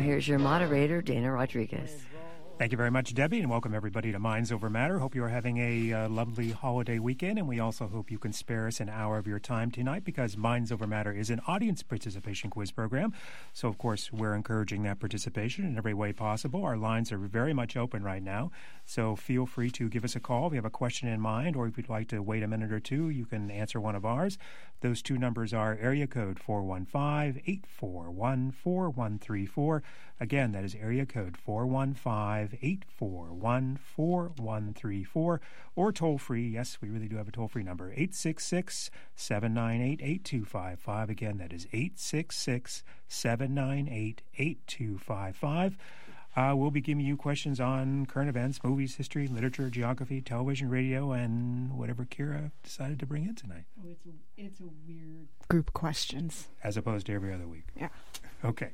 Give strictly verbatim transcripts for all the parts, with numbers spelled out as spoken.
here's your moderator, Dana Rodriguez. Thank you very much, Debbie, and welcome everybody to Minds Over Matter. Hope you are having a uh, lovely holiday weekend, and we also hope you can spare us an hour of your time tonight because Minds Over Matter is an audience participation quiz program. So, of course, we're encouraging that participation in every way possible. Our lines are very much open right now, so feel free to give us a call if you have a question in mind, or if you'd like to wait a minute or two, you can answer one of ours. Those two numbers are area code four one five, eight four one, four one three four. Again, that is area code four one five, eight four one, four one three four, or toll free. Yes, we really do have a toll free number, eight six six, seven nine eight, eight two five five. Again, that is eight six six, seven nine eight, eight two five five. Uh, we'll be giving you questions on current events, movies, history, literature, geography, television, radio, and whatever Kira decided to bring in tonight. Oh, it's a, it's a weird group of questions. As opposed to every other week. Yeah. Okay.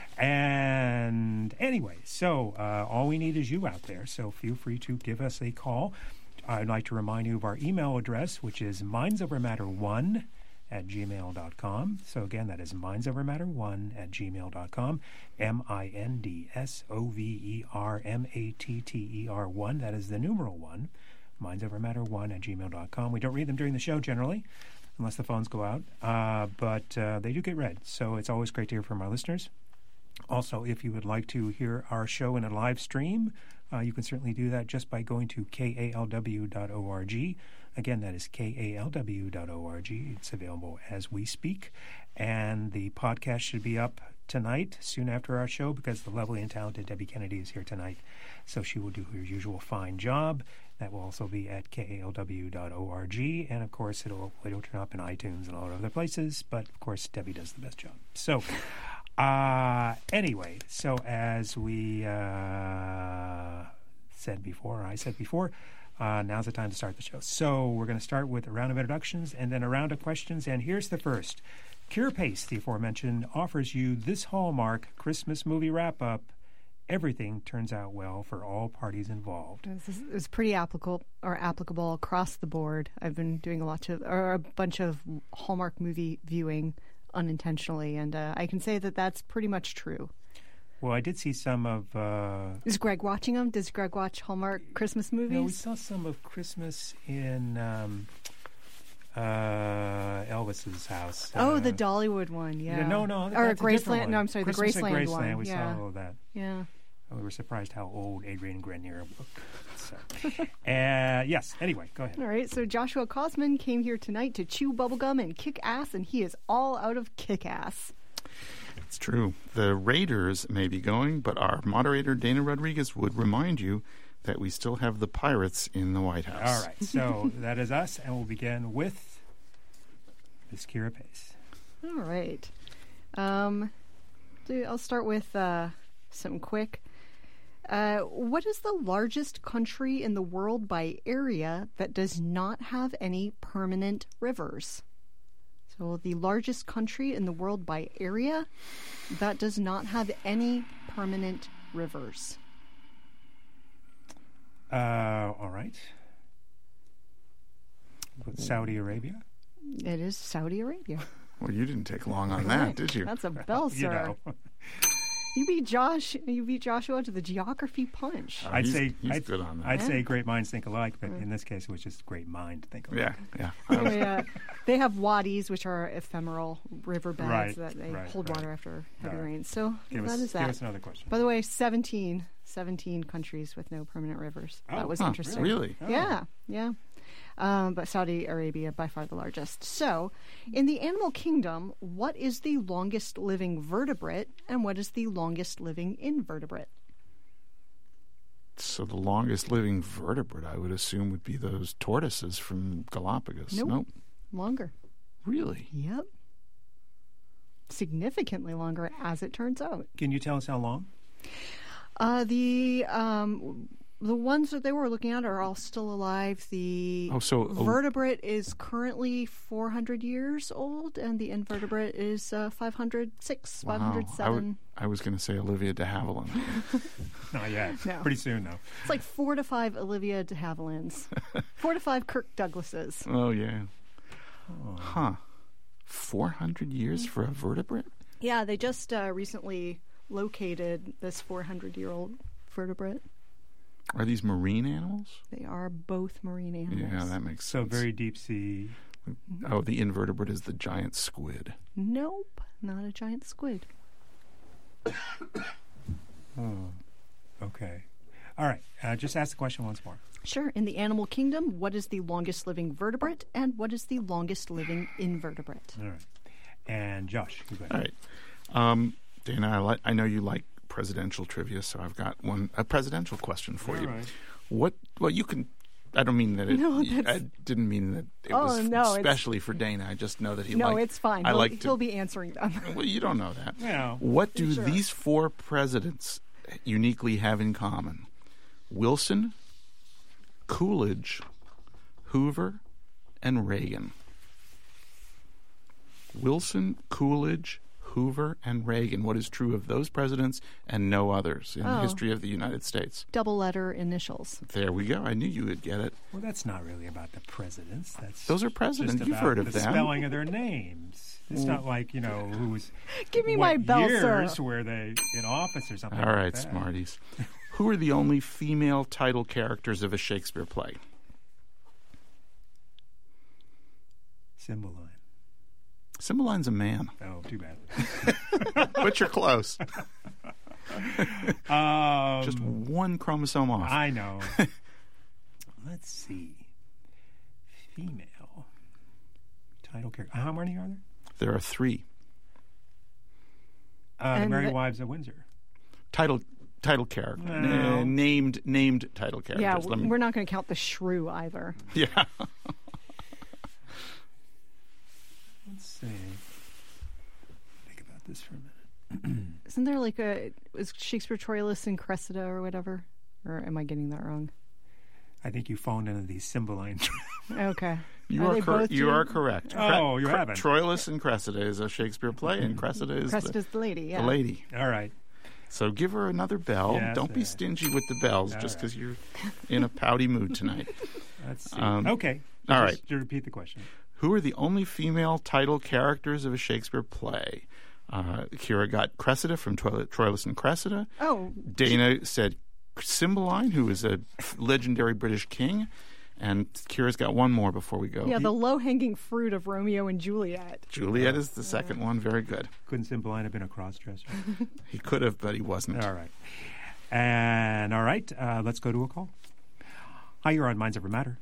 And anyway, so uh, all we need is you out there, so feel free to give us a call. I'd like to remind you of our email address, which is mindsovermatter one at gmail dot com. So again, that is mindsovermatter one at gmail dot com. M I N D S O V E R M A T T E R one. That is the numeral one. mindsovermatter one at gmail dot com. We don't read them during the show generally, unless the phones go out. Uh, but uh, they do get read, so it's always great to hear from our listeners. Also, if you would like to hear our show in a live stream, uh, you can certainly do that just by going to K A L W dot org. Again, that is K A L W dot org. It's available as we speak. And the podcast should be up tonight, soon after our show, because the lovely and talented Debbie Kennedy is here tonight. So she will do her usual fine job. That will also be at K A L W dot org. And, of course, it'll, it'll turn up in iTunes and all other places. But, of course, Debbie does the best job. So, uh, anyway, so as we uh, said before, I said before, Uh, now's the time to start the show. So we're going to start with a round of introductions and then a round of questions. And here's the first. Kira Pace, the aforementioned, offers you this Hallmark Christmas movie wrap-up. Everything turns out well for all parties involved. This is, it's pretty applicable or applicable across the board. I've been doing a lot of or a bunch of Hallmark movie viewing unintentionally, and uh, I can say that that's pretty much true. Well, I did see some of... Uh, Is Greg watching them? Does Greg watch Hallmark Christmas movies? No, we saw some of Christmas in um, uh, Elvis's house. Oh, uh, the Dollywood one, yeah. yeah no, no. Or that's Graceland. One. No, I'm sorry, Christmas the Graceland, Graceland one. We yeah. saw all of that. Yeah. We were surprised how old Adrian Grenier looked. So, uh, yes, anyway, go ahead. All right, so Joshua Kosman came here tonight to chew bubblegum and kick ass, and he is all out of kick ass. It's true. The Raiders may be going, but our moderator, Dana Rodriguez, would remind you that we still have the Pirates in the White House. All right, so that is us, and we'll begin with Miz Kira Pace. All right. Um, I'll start with uh, something quick. Uh, what is the largest country in the world by area that does not have any permanent rivers? So the largest country in the world by area that does not have any permanent rivers. Uh, all right. Saudi Arabia? It is Saudi Arabia. Well, you didn't take long on that, did you? That's a bell, sir. You know. You beat Josh. You beat Joshua to the geography punch. Uh, I'd he's, say he's I'd, good on that. I'd Yeah. say great minds think alike, but in this case, it was just great mind to think alike. Yeah, yeah. Anyway, uh, they have wadis, which are ephemeral riverbeds Right, that they right, hold right. water after heavy All right. rains. So Give that us, is that. give us another question. By the way, seventeen, seventeen countries with no permanent rivers. Oh, that was huh, interesting. Really? Oh. Yeah, yeah. Um, but Saudi Arabia, by far the largest. So, in the animal kingdom, what is the longest living vertebrate and what is the longest living invertebrate? So the longest living vertebrate, I would assume, would be those tortoises from Galapagos. Nope. Nope. Longer. Really? Yep. Significantly longer, as it turns out. Can you tell us how long? Uh, the um, the ones that they were looking at are all still alive. The Oh, so oh, vertebrate is currently four hundred years old, and the invertebrate is uh, five hundred six, wow. five hundred I, would, seven. I was going to say Olivia de Havilland. Not yet. No. Pretty soon, though. It's like four to five Olivia de Havillands, four to five Kirk Douglases. Oh, yeah. Huh. four hundred years for a vertebrate? Yeah, they just uh, recently located this four hundred year old vertebrate? Are these marine animals? They are both marine animals. Yeah, that makes So sense. very deep sea. Oh, the invertebrate is the giant squid. Nope, not a giant squid. Oh, okay. All right. Uh, just ask the question once more. Sure. In the animal kingdom, what is the longest living vertebrate and what is the longest living invertebrate? All right. And Josh, you go ahead. All right. Um, Dana, I, li- I know you like presidential trivia, so I've got one a presidential question for All you. right. What? Well, you can. I don't mean that. It, No, I that's- didn't mean that it Oh, was no, it's- especially for Dana. I just know that he. No, liked, it's fine. I He'll, like to. he'll be answering them. Well, you don't know that. Well, What do Sure. these four presidents uniquely have in common? Wilson, Coolidge, Hoover, and Reagan. Wilson, Coolidge, Hoover, and Reagan. What is true of those presidents and no others in the Oh. history of the United States? Double letter initials. There we go. I knew you would get it. well, that's not really about the presidents. That's Those are presidents. just You've about heard of the them. spelling of their names. It's not like, you know, who was Give me what my bell, years sir. were they in office or something. All like right, that. Smarties. Who are the only female title characters of a Shakespeare play? Cymbeline. Cymbaline's a man, Oh, too bad. but you're close. Um, Just one chromosome off. I know. Let's see. Female title character. How many are there? There are three. Uh, the And Merry the- Wives of Windsor. Title title character. No. Uh, named named title characters. Yeah, Let me- we're not going to count the shrew either. yeah. Let's see. Think about this for a minute. Isn't there like a is Shakespeare Troilus and Cressida or whatever? Or am I getting that wrong? I think you phoned into these Cymbeline. Okay. You Are are they cor- both you doing- are correct. Oh, you haven't. Troilus and Cressida is a Shakespeare play, and Cressida is the, Cressida's the lady, yeah. the lady. All right. So give her another bell. Yes, Don't be uh, stingy with the bells all just right. because you're in a pouty mood tonight. Let's see. Um, okay. all Just right. To repeat the question. Who are the only female title characters of a Shakespeare play? Uh, Kira got Cressida from Troil- Troilus and Cressida. Oh, Dana said Cymbeline, who is a legendary British king. And Kira's got one more before we go. yeah, He- the low-hanging fruit of Romeo and Juliet. Juliet is the second one. Very good. Couldn't Cymbeline have been a cross-dresser? He could have, but he wasn't. All right. And all right, uh, let's go to a call. Hi, you're on Minds Over Matter.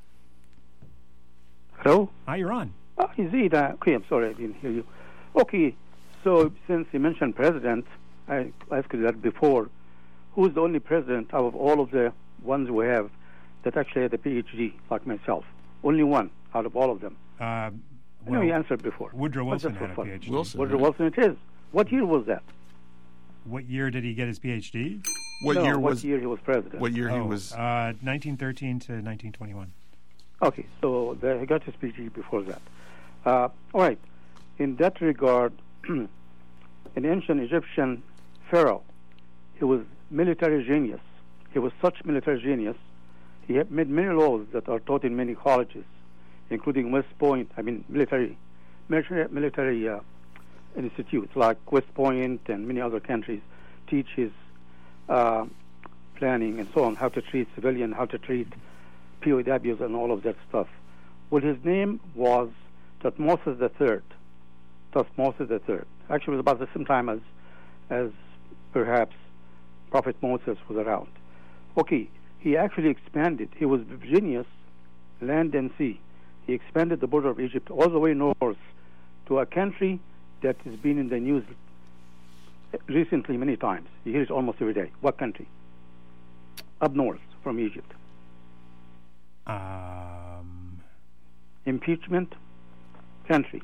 Hello? Hi, you're on. Oh, is it? Uh, okay, I'm sorry, I didn't hear you. Okay, so since you mentioned president, I asked you that before. Who's the only president out of all of the ones we have that actually had a P H D, like myself? Only one out of all of them. Uh, I well, know you answered before. Woodrow But Wilson just had for a fun. PhD. Wilson. Woodrow Wilson it is. What year was that? What year did he get his PhD? What no, year what was year he was president? what year he Oh, was? uh, nineteen thirteen to nineteen twenty-one. Okay, so the, he got his P H D before that. Uh, all right. In that regard, an ancient Egyptian pharaoh, he was military genius. He was such military genius. He had made many laws that are taught in many colleges, including West Point. I mean, military, military, military uh, institutes like West Point and many other countries teach his uh, planning and so on, how to treat civilian, how to treat P O Ws and all of that stuff. Well, his name was Thutmose the Third. Thutmose the Third. Actually, it was about the same time as, as perhaps Prophet Moses was around. Okay, he actually expanded. He was genius, land and sea. He expanded the border of Egypt all the way north to a country that has been in the news recently many times. You hear it almost every day. What country? Up north from Egypt. Um, Impeachment country.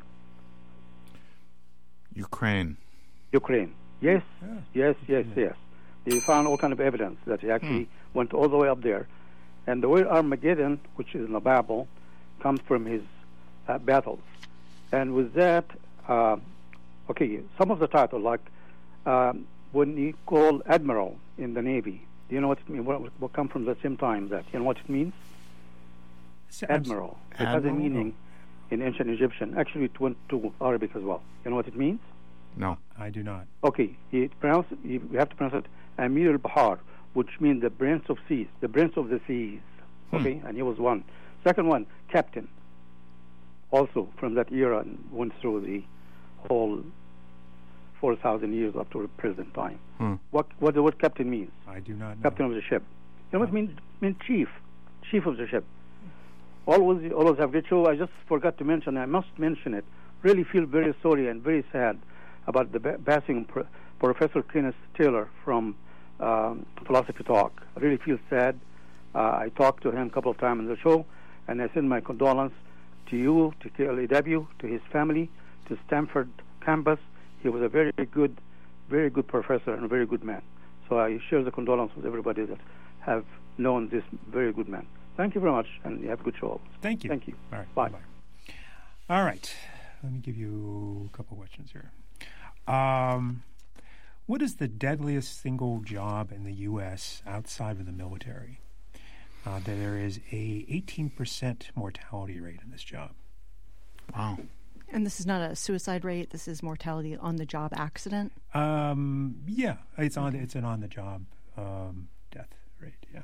Ukraine. Ukraine. Yes, Yeah. yes, yes, yes. They found all kind of evidence that he actually went all the way up there. And the word Armageddon, which is in the Bible, comes from his uh, battles. And with that, uh, okay, some of the title, like um, when you call admiral in the Navy, do you know what it means? What, what come from the same time that, you know what it means? so- I'm s- Admiral. It has a Admiral? meaning in ancient Egyptian. Actually, it went to Arabic as well. You know what it means? No. I do not. Okay, you pronounce you have to pronounce it Amir al-Bahar, which means the prince of seas, the prince of the seas. Okay, hmm. and he was one. Second one, captain. Also from that era and went through the whole four thousand years up to the present time. Hmm. What what the word captain means? I do not know. Captain of the ship. You know what it means? means chief, chief of the ship. Always, always have good show. I just forgot to mention. I must mention it. Really feel very sorry and very sad about the passing of Professor Kenneth Taylor from um, Philosophy Talk. I really feel sad. Uh, I talked to him a couple of times on the show, and I send my condolence to you, to K L A W, to his family, to Stanford campus. He was a very good, very good professor and a very good man. So I share the condolence with everybody that have known this very good man. Thank you very much, and you have a good show. Thank you. Thank you. All right. Bye. Bye-bye. All right. Let me give you a couple questions here. Um, what is the deadliest single job in the U S outside of the military? Uh, there is a eighteen percent mortality rate in this job. Wow. And this is not a suicide rate. This is mortality on the job accident. Um, yeah, it's on. It's an on the job um, death rate. Yeah.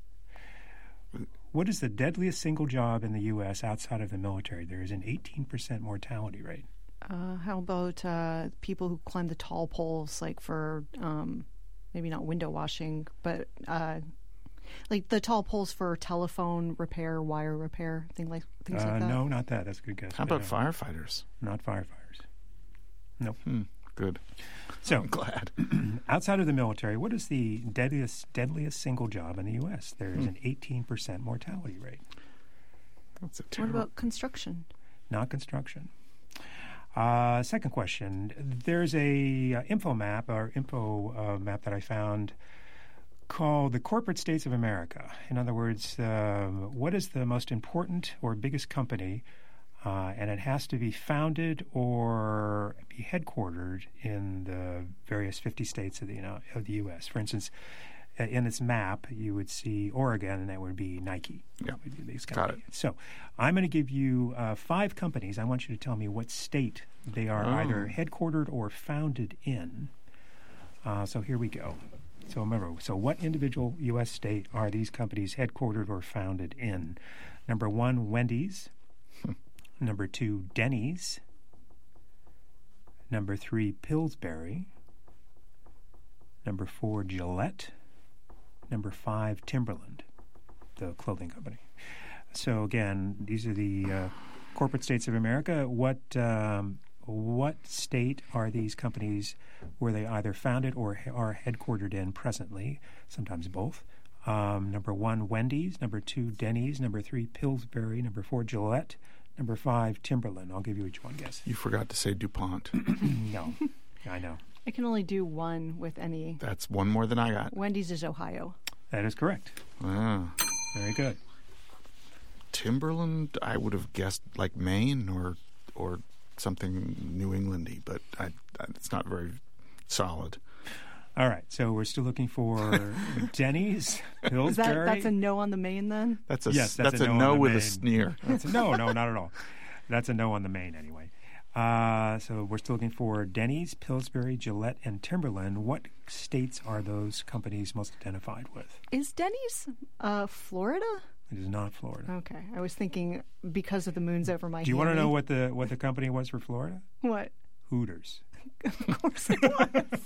What is the deadliest single job in the U S outside of the military? There is an eighteen percent mortality rate. Uh, how about uh, people who climb the tall poles, like for um, maybe not window washing, but uh, like the tall poles for telephone repair, wire repair, thing like things uh, like that? No, not that. That's a good guess. How about no. firefighters? Not firefighters. Nope. Hmm. Good. So, I'm glad. Outside of the military, what is the deadliest deadliest single job in the U S? There is Hmm. an eighteen percent mortality rate. That's a What terrible. about construction? Not construction. Uh, second question. There's a uh, info map or info uh, map that I found called the Corporate States of America. In other words, um, what is the most important or biggest company, uh, and it has to be founded or be headquartered in the various fifty states of the, you know, of the U S. For instance, uh, in this map, you would see Oregon, and that would be Nike. Yeah. Would be the biggest Got company. it. So I'm going to give you uh, five companies. I want you to tell me what state they are Oh. either headquartered or founded in. Uh, so here we go. So remember, so what individual U S state are these companies headquartered or founded in? Number one, Wendy's. Number two, Denny's. Number three, Pillsbury. Number four, Gillette. Number five, Timberland, the clothing company. So again, these are the uh, corporate states of America. What um, what state are these companies where they either founded or he- are headquartered in presently? Sometimes both. Um, number one, Wendy's. Number two, Denny's. Number three, Pillsbury. Number four, Gillette. Number five, Timberland. I'll give you each one guess. You forgot to say DuPont. No, I know. I can only do one with any. That's one more than I got. Wendy's is Ohio. That is correct. Ah. Very good. Timberland, I would have guessed like Maine or or something New Englandy, but I, I, it's not very solid. All right, so we're still looking for Denny's, Pillsbury. Is that that's a no on the main then? That's a Yes, that's that's, a a no no, on the with main. a sneer. That's a, no, no, not at all. That's a no on the main anyway. Uh, so we're still looking for Denny's, Pillsbury, Gillette, and Timberland. What states are those companies most identified with? Is Denny's uh, Florida? It is not Florida. Okay, I was thinking because of the moon's over my. Do you want to hammy. know what the what the company was for Florida? What? Hooters. Of course it was.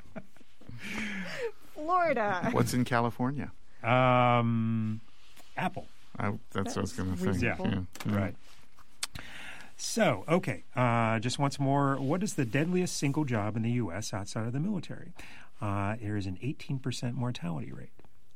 Florida. What's in California? Um, Apple. I, that's what I was That's going to think. reasonable. Yeah. Yeah. Right. So, okay, uh, just once more, what is the deadliest single job in the U S outside of the military? Uh, there is an eighteen percent mortality rate.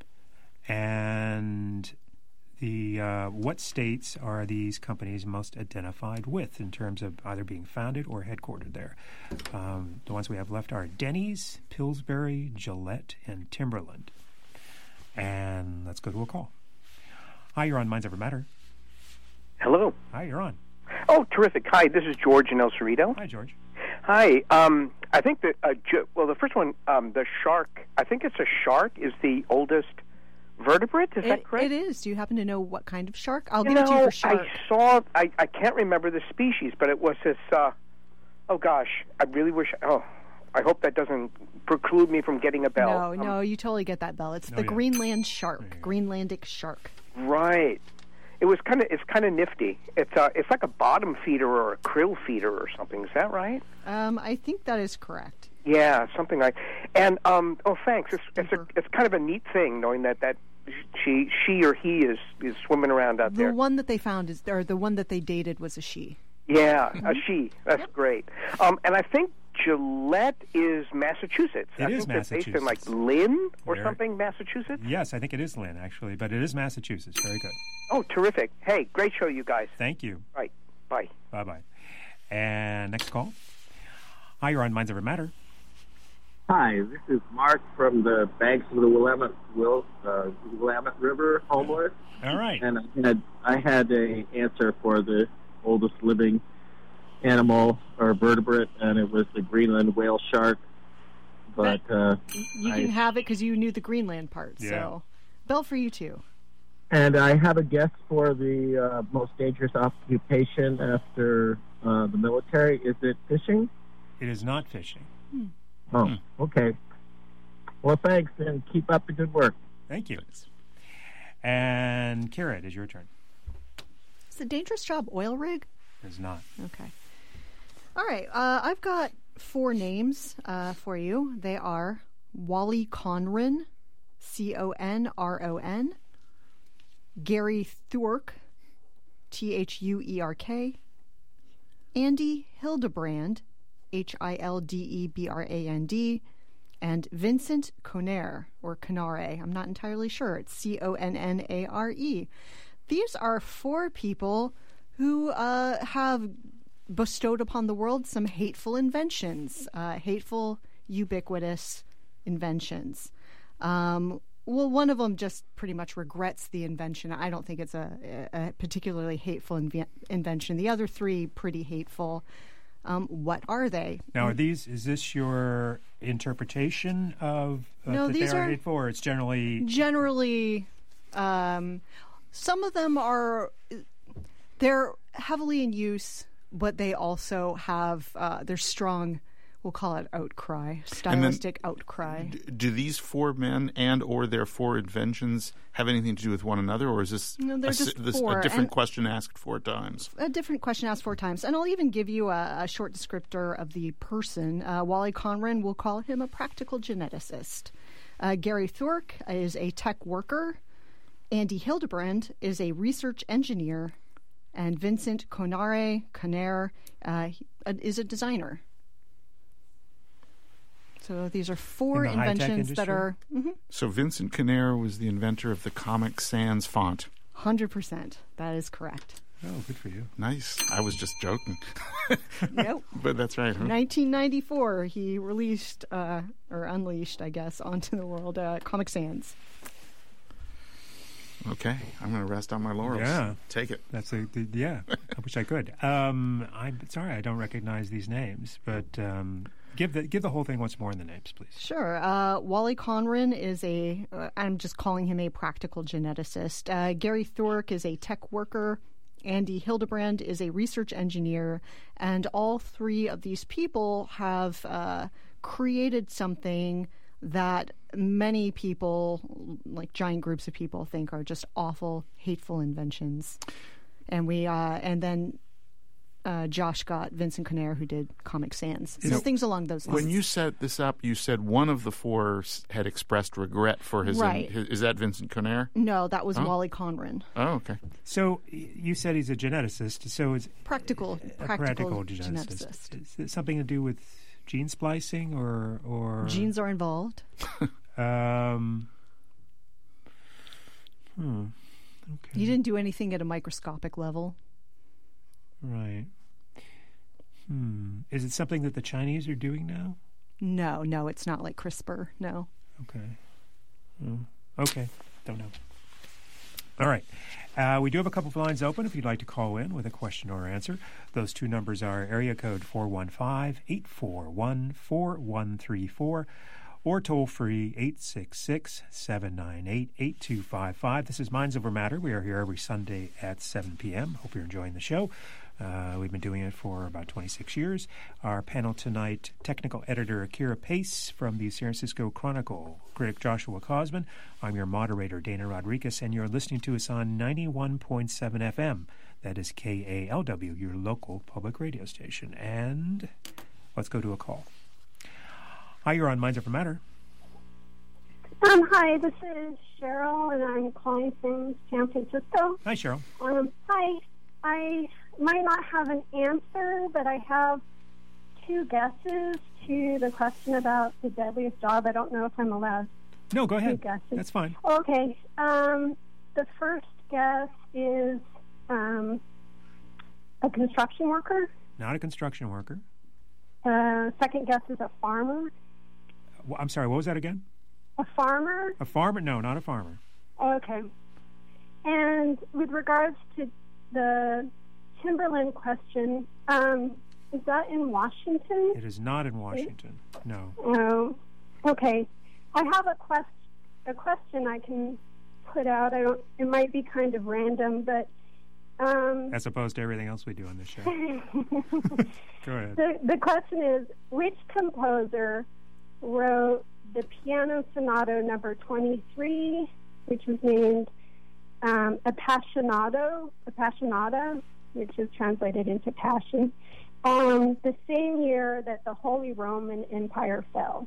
And the uh, what states are these companies most identified with in terms of either being founded or headquartered there? Um, the ones we have left are Denny's, Pillsbury, Gillette, and Timberland. And let's go to a call. Hi, you're on Minds Ever Matter. Hello. Hi, you're on. Oh, terrific. Hi, this is George in El Cerrito. Hi, George. Hi. Um, I think that, uh, ju- well, the first one, um, the shark, I think it's a shark, is the oldest vertebrate. Is that It, correct? it is. Do you happen to know what kind of shark? I'll You give it to you know, for shark. I saw, I, I can't remember the species, but it was this, uh, Oh gosh, I really wish. Oh, I hope that doesn't preclude me from getting a bell. No, Um, no, you totally get that bell. It's Oh, the yeah. Greenland shark, Greenlandic shark. Right. It was kind of. It's kind of nifty. It's uh, it's like a bottom feeder or a krill feeder or something. Is that right? Um, I think that is correct. Yeah, something like. And um, oh, thanks. It's it's, a, Super. it's kind of a neat thing knowing that that she she or he is is swimming around out The there. one that they found is, or the one that they dated was a she. Yeah, Mm-hmm. a she. That's great. Um, and I think Gillette is Massachusetts. It I is think they're based in like Massachusetts. Lynn or Very- something, Massachusetts. Yes, I think it is Lynn, actually, but it is Massachusetts. Very good. Oh, terrific! Hey, great show, you guys. Thank you. Right. Bye. Bye-bye. And next call. Hi, you're on Minds Over Matter. Hi, this is Mark from the banks of the Willamette, Will, uh, Willamette River, homeless, All right. and I had I had a answer for the oldest living animal or vertebrate, and it was the Greenland whale shark. But uh, You I- can have it because you knew the Greenland part. Yeah. So, bell for you too. and I have a guess for the uh, most dangerous occupation after uh, the military. Is it fishing? It is not fishing. Oh, okay. Well, thanks, and keep up the good work. Thank you. And Kira, it is your turn. Is the dangerous job oil rig? It is not. Okay. All right. Uh, I've got four names uh, for you. They are Wally Conron, C O N R O N, Gary Thurk, T H U E R K, Andy Hildebrand, H I L D E B R A N D, and Vincent Conner, or Conare. I'm not entirely sure. It's C O N N A R E. These are four people who uh, have bestowed upon the world some hateful inventions, uh, hateful, ubiquitous inventions. Um, well, one of them just pretty much regrets the invention. I don't think it's a, a particularly hateful inve- invention. The other three, pretty hateful. Um, what are they? Now, are these? Is this your interpretation of uh, No, that these they are are- hateful, or it's generally? Generally, um, some of them are they're heavily in use, but they also have uh, their strong, we'll call it outcry, stylistic outcry. D- do these four men and or their four inventions have anything to do with one another, or is this, No, they're a, si- just this four, a different and- question asked four times? A different question asked four times, and I'll even give you a, a short descriptor of the person. Uh, Wally Conron, we'll call him a practical geneticist. Uh, Gary Thurk is a tech worker. Andy Hildebrand is a research engineer. And Vincent Conare, Conner, uh, he- uh, is a designer. So these are four In the high-tech inventions that industry? are mhm, So Vincent Conner was the inventor of the Comic Sans font. one hundred percent. That is correct. Oh, good for you. Nice. I was just joking. Nope. But that's right, huh? nineteen ninety-four, he released, uh, or unleashed, I guess, onto the world, uh, Comic Sans. Okay. I'm going to rest on my laurels. Yeah. Take it. That's a the, yeah. I wish I could. Um, I'm sorry, I don't recognize these names, but um, give the give the whole thing once more in the names, please. Sure. Uh, Wally Conron is a, uh, I'm just calling him a practical geneticist. Uh, Gary Thurk is a tech worker. Andy Hildebrand is a research engineer. And all three of these people have uh, created something that many people, like giant groups of people, think are just awful, hateful inventions. And we, uh, and then uh, Josh got Vincent Conner, who did Comic Sans. So know, things along those lines. When you set this up, you said one of the four s- had expressed regret for his. Right. his is that Vincent Conner? No, that was Oh. Wally Conron. Oh, okay. So y- you said he's a geneticist. So it's Practical, a practical, practical geneticist. geneticist. Is it something to do with gene splicing or or Genes are involved. Um. Hmm. Okay. He didn't do anything at a microscopic level. Right. Hmm. Is it something that the Chinese are doing now? No, no, it's not like CRISPR. No. Okay. Hmm. Okay. Don't know. All right. Uh, we do have a couple of lines open if you'd like to call in with a question or answer. Those two numbers are area code four one five, eight four one, four one three four or toll free eight six six, seven nine eight, eight two five five. This is Minds Over Matter. We are here every Sunday at seven p.m. Hope you're enjoying the show. Uh, we've been doing it for about twenty-six years. Our panel tonight, technical editor Akira Pace from the San Francisco Chronicle, critic Joshua Cosman. I'm your moderator, Dana Rodriguez, and you're listening to us on ninety-one point seven F M. That is K A L W, your local public radio station. And let's go to a call. Hi, you're on Minds Over Matter. Um, hi, this is Cheryl, and I'm calling from San Francisco. Hi, Cheryl. Um, hi. I might not have an answer, but I have two guesses to the question about the deadliest job. I don't know if I'm allowed. No, go ahead. Two guesses. That's fine. Okay. Um, the first guess is um, a construction worker. Not a construction worker. Uh, second guess is a farmer. Well, I'm sorry, what was that again? A farmer? A farmer? No, not a farmer. Okay. And with regards to the Timberland question, um, is that in Washington? It is not in Washington. No. Oh, okay. I have a quest a question I can put out. I don't. It might be kind of random, but um, as opposed to everything else we do on this show. Go ahead. The, the question is, which composer wrote the Piano Sonata Number twenty-three, which was named um, Appassionato, Appassionata, which is translated into passion, um, the same year that the Holy Roman Empire fell.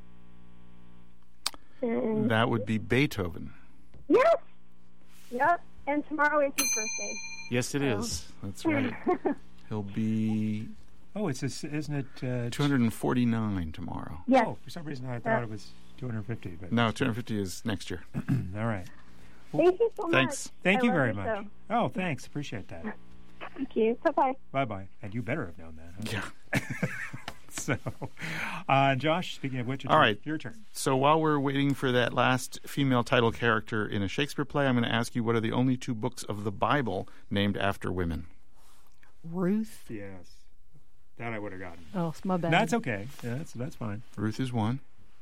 And that would be Beethoven. Yes. Yep. And tomorrow is his birthday. Yes, it so. is. That's right. He'll be... Oh, it's a, isn't it... Uh, two hundred forty-nine tomorrow. Yes. Oh, for some reason I thought uh, it was two hundred fifty. But no, two hundred fifty is next year. All right. Well, thank you so much. Thanks. Thank I you very it, much. So. Oh, thanks. Appreciate that. Thank you. Bye-bye. Bye-bye. And you better have known that. Huh? Yeah. So, uh, Josh, speaking of which, All right. your turn. So while we're waiting for that last female title character in a Shakespeare play, I'm going to ask you, what are the only two books of the Bible named after women? Ruth. Yes. That I would have gotten. Oh, it's my bad. That's okay. Yeah, that's, that's fine. Ruth is one.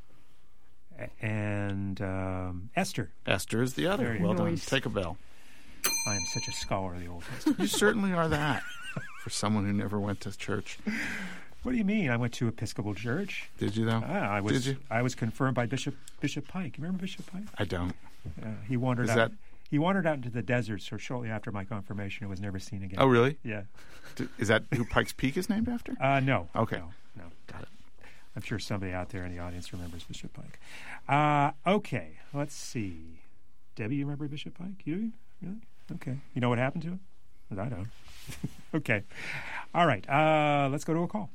A- and um, Esther. Esther is the other. Very Well nice. done. Take a bell. I am such a scholar of the Old Testament. You certainly are that for someone who never went to church. What do you mean? I went to Episcopal Church. Did you, though? Ah, I was. Did you? I was confirmed by Bishop Bishop Pike. You remember Bishop Pike? I don't. Uh, he wandered Is out. that- He wandered out into the desert. So shortly after my confirmation, and was never seen again. Oh, really? Yeah. D- Is that who Pikes Peak is named after? Uh, no. Okay. No. No. Got it. I'm sure somebody out there in the audience remembers Bishop Pike. Uh, okay. Let's see. Debbie, you remember Bishop Pike? You do? Really? Okay. You know what happened to him? I don't. Okay. All right. Uh, let's go to a call.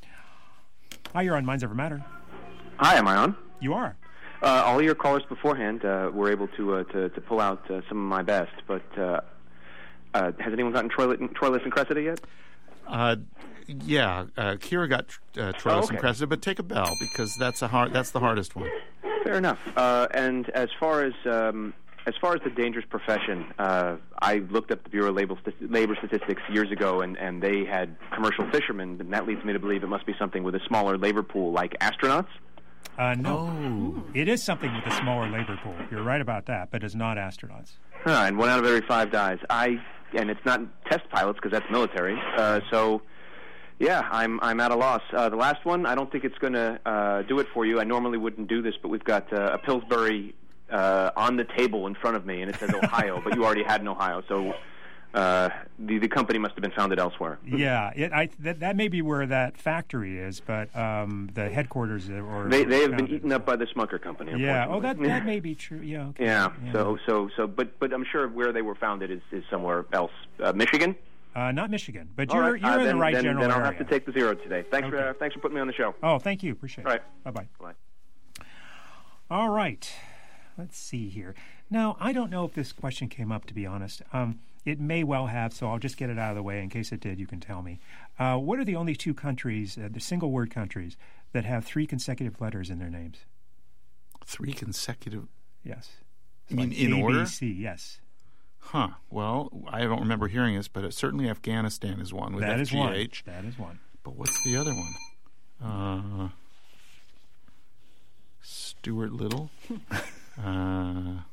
Hi, you're on Minds Over Matter. Hi, am I on? You are. Uh, all your callers beforehand uh, were able to, uh, to to pull out uh, some of my best, but uh, uh, has anyone gotten Troilus and, Troilus and Cressida yet? Uh, yeah, uh, Kira got uh, Troilus Oh, okay. and Cressida, but take a bell because that's a hard. That's the hardest one. Fair enough. Uh, and as far as um, as far as the dangerous profession, uh, I looked up the Bureau of Labor, St- Labor Statistics years ago, and, and they had commercial fishermen, and that leads me to believe it must be something with a smaller labor pool, like astronauts. Uh, no. Oh. It is something with a smaller labor pool. You're right about that, but it's not astronauts. Huh, and one out of every five dies. I and it's not test pilots because that's military. Uh, so, yeah, I'm I'm at a loss. Uh, the last one, I don't think it's going to uh, do it for you. I normally wouldn't do this, but we've got uh, a Pillsbury uh, on the table in front of me, and it says Ohio, but you already had an Ohio, so uh, the the company must have been founded elsewhere. Yeah, it, I, that, that may be where that factory is, but um, the headquarters or They they have been founded- eaten up by the Smucker Company. Yeah. Oh, that unfortunately. that may be true. Yeah. Okay. Yeah. So so so, but but I'm sure where they were founded is, is somewhere else. Uh, Michigan. Uh, not Michigan, but All you're right. you're Uh, in then, the right then, general then I'll area. have to take the zero today. Thanks for Okay. uh, thanks for putting me on the show. Oh, thank you. Appreciate All it. right. Bye bye. Bye. All right. Let's see here. Now, I don't know if this question came up, to be honest. Um, it may well have, so I'll just get it out of the way. In case it did, you can tell me. Uh, what are the only two countries, uh, the single-word countries, that have three consecutive letters in their names? Three consecutive. Yes. You mean Like in A, B, order? C, yes. Huh. Well, I don't remember hearing this, but it, certainly Afghanistan is one with That is F G H. one. That is one. But what's the other one? Uh, Stuart Little. uh,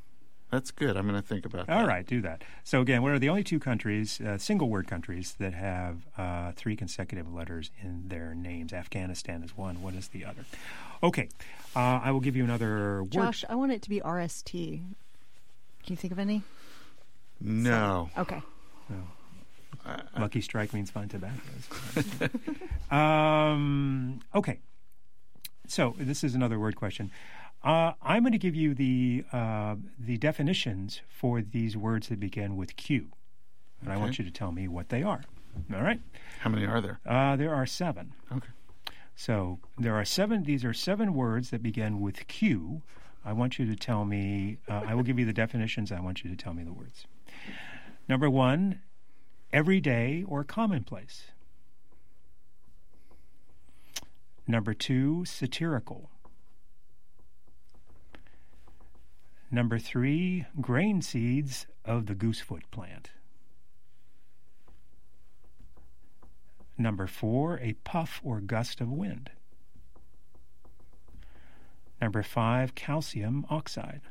That's good. I'm going to think about that. All right, do that. So again, what are the only two countries, uh, single-word countries, that have uh, three consecutive letters in their names? Afghanistan is one. What is the other? Okay, uh, I will give you another word. Josh, I want it to be R S T. Can you think of any? No. Okay. No. Lucky Strike means fine tobacco. um, okay. So this is another word question. Uh, I'm going to give you the uh, the definitions for these words that begin with Q, and Okay. I want you to tell me what they are. All right? How many are there? Uh, there are seven. Okay. So there are seven. These are seven words that begin with Q. I want you to tell me. Uh, I will give you the definitions. I want you to tell me the words. Number one, everyday or commonplace. Number two, satirical. Number three, grain seeds of the goosefoot plant. Number four, a puff or gust of wind. Number five, calcium oxide.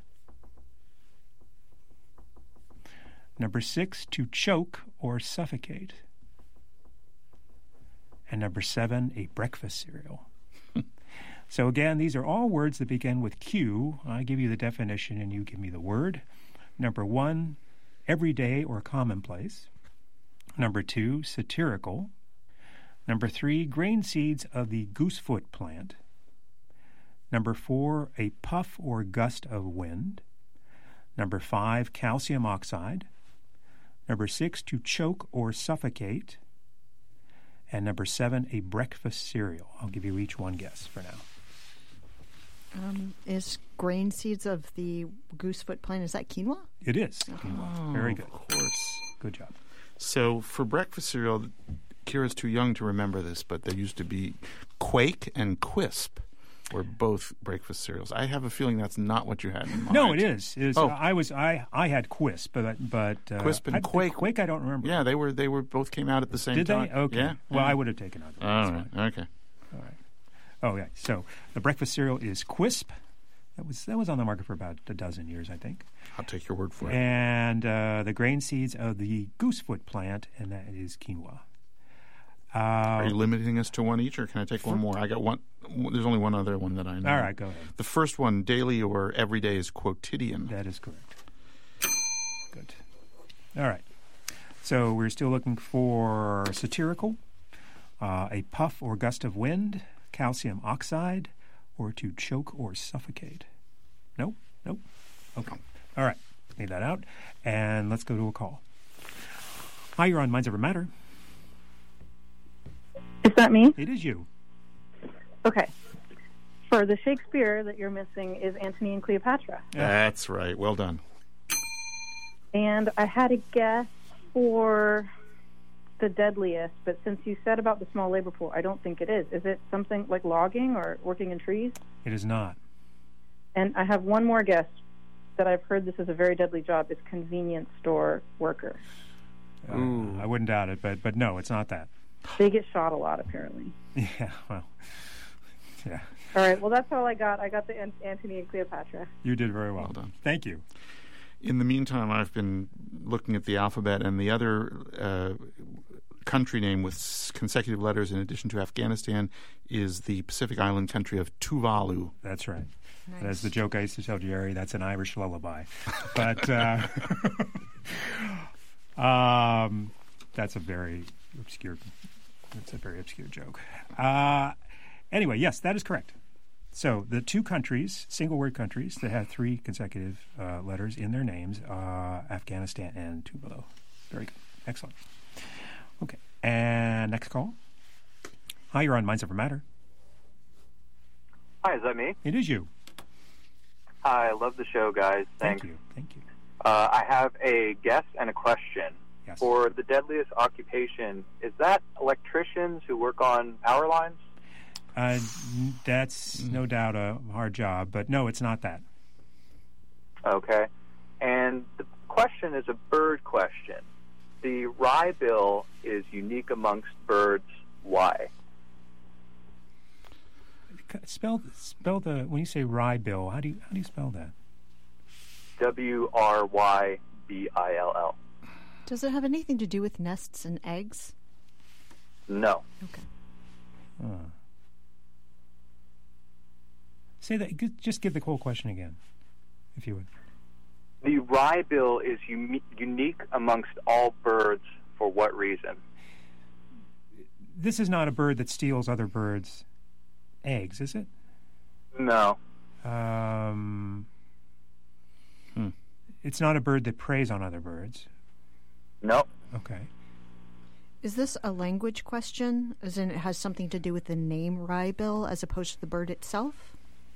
Number six, to choke or suffocate. And number seven, a breakfast cereal. So again, these are all words that begin with Q. I give you the definition and you give me the word. Number one, everyday or commonplace. Number two, satirical. Number three, grain seeds of the goosefoot plant. Number four, a puff or gust of wind. Number five, calcium oxide. Number six, to choke or suffocate. And number seven, a breakfast cereal. I'll give you each one guess for now. Um, is grain seeds of the goosefoot plant, is that quinoa? It is. Quinoa. Very good. Of course. Good job. So for breakfast cereal, Kira's too young to remember this, but there used to be Quake and Quisp were both breakfast cereals. I have a feeling that's not what you had in mind. No, it is. It is Oh. I was I I had Quisp, but but uh, Quisp and I, Quake. Quake I don't remember. Yeah, they were they were both came out at the same Did time. they? Okay. Yeah. Well, yeah. I would have taken other. All That's right. fine. Okay. All right. Oh yeah. So the breakfast cereal is Quisp. That was that was on the market for about a dozen years, I think. I'll take your word for it. And uh, the grain seeds of the goosefoot plant, and that is quinoa. Uh, Are you limiting us to one each, or can I take one more? I got one. There's only one other one that I know. All right, go ahead. The first one, daily or everyday, is quotidian. That is correct. Good. All right. So we're still looking for satirical, uh, a puff or gust of wind, calcium oxide, or to choke or suffocate. Nope. Nope. Okay. All right. Leave that out. And let's go to a call. Hi, you're on Minds Over Matter. Is that me? It is you. Okay. For the Shakespeare that you're missing is Antony and Cleopatra. That's right. Well done. And I had a guess for the deadliest, but since you said about the small labor pool, I don't think it is. Is it something like logging or working in trees? It is not. And I have one more guess that I've heard this is a very deadly job, is convenience store worker. Uh, I wouldn't doubt it, but but no, it's not that. They get shot a lot, apparently. Yeah, well, yeah. All right, well, that's all I got. I got the An- Antony and Cleopatra. You did very well. Well done. Thank you. In the meantime, I've been looking at the alphabet, and the other uh, country name with s- consecutive letters in addition to Afghanistan is the Pacific island country of Tuvalu. That's right. Nice. That's the joke I used to tell Jerry. That's an Irish lullaby. But uh, um, that's a very obscure. That's a very obscure joke. Uh, anyway, yes, that is correct. So the two countries, single-word countries that have three consecutive uh, letters in their names, uh, Afghanistan and Tuvalu. Very good. Excellent. Okay. And next call. Hi, you're on Minds Over Matter. Hi, is that me? It is you. Hi, I love the show, guys. Thanks. Thank you. Thank you. Uh, I have a guess and a question. Yes. For the deadliest occupation, is that electricians who work on power lines? Uh, n- that's no doubt a hard job, but no, it's not that. Okay. And the question is a bird question. The wrybill is unique amongst birds. Why? C- Spell spell the when you say rye bill. How do you how do you spell that? W R Y B I L L. Does it have anything to do with nests and eggs? No. Okay. Huh. Say that. g- Just give the whole question again, if you would. The wrybill is uni- unique amongst all birds. For what reason? This is not a bird that steals other birds' eggs, is it? No. Um, Hmm. It's not a bird that preys on other birds. No. Okay. Is this a language question, as in it has something to do with the name wrybill as opposed to the bird itself?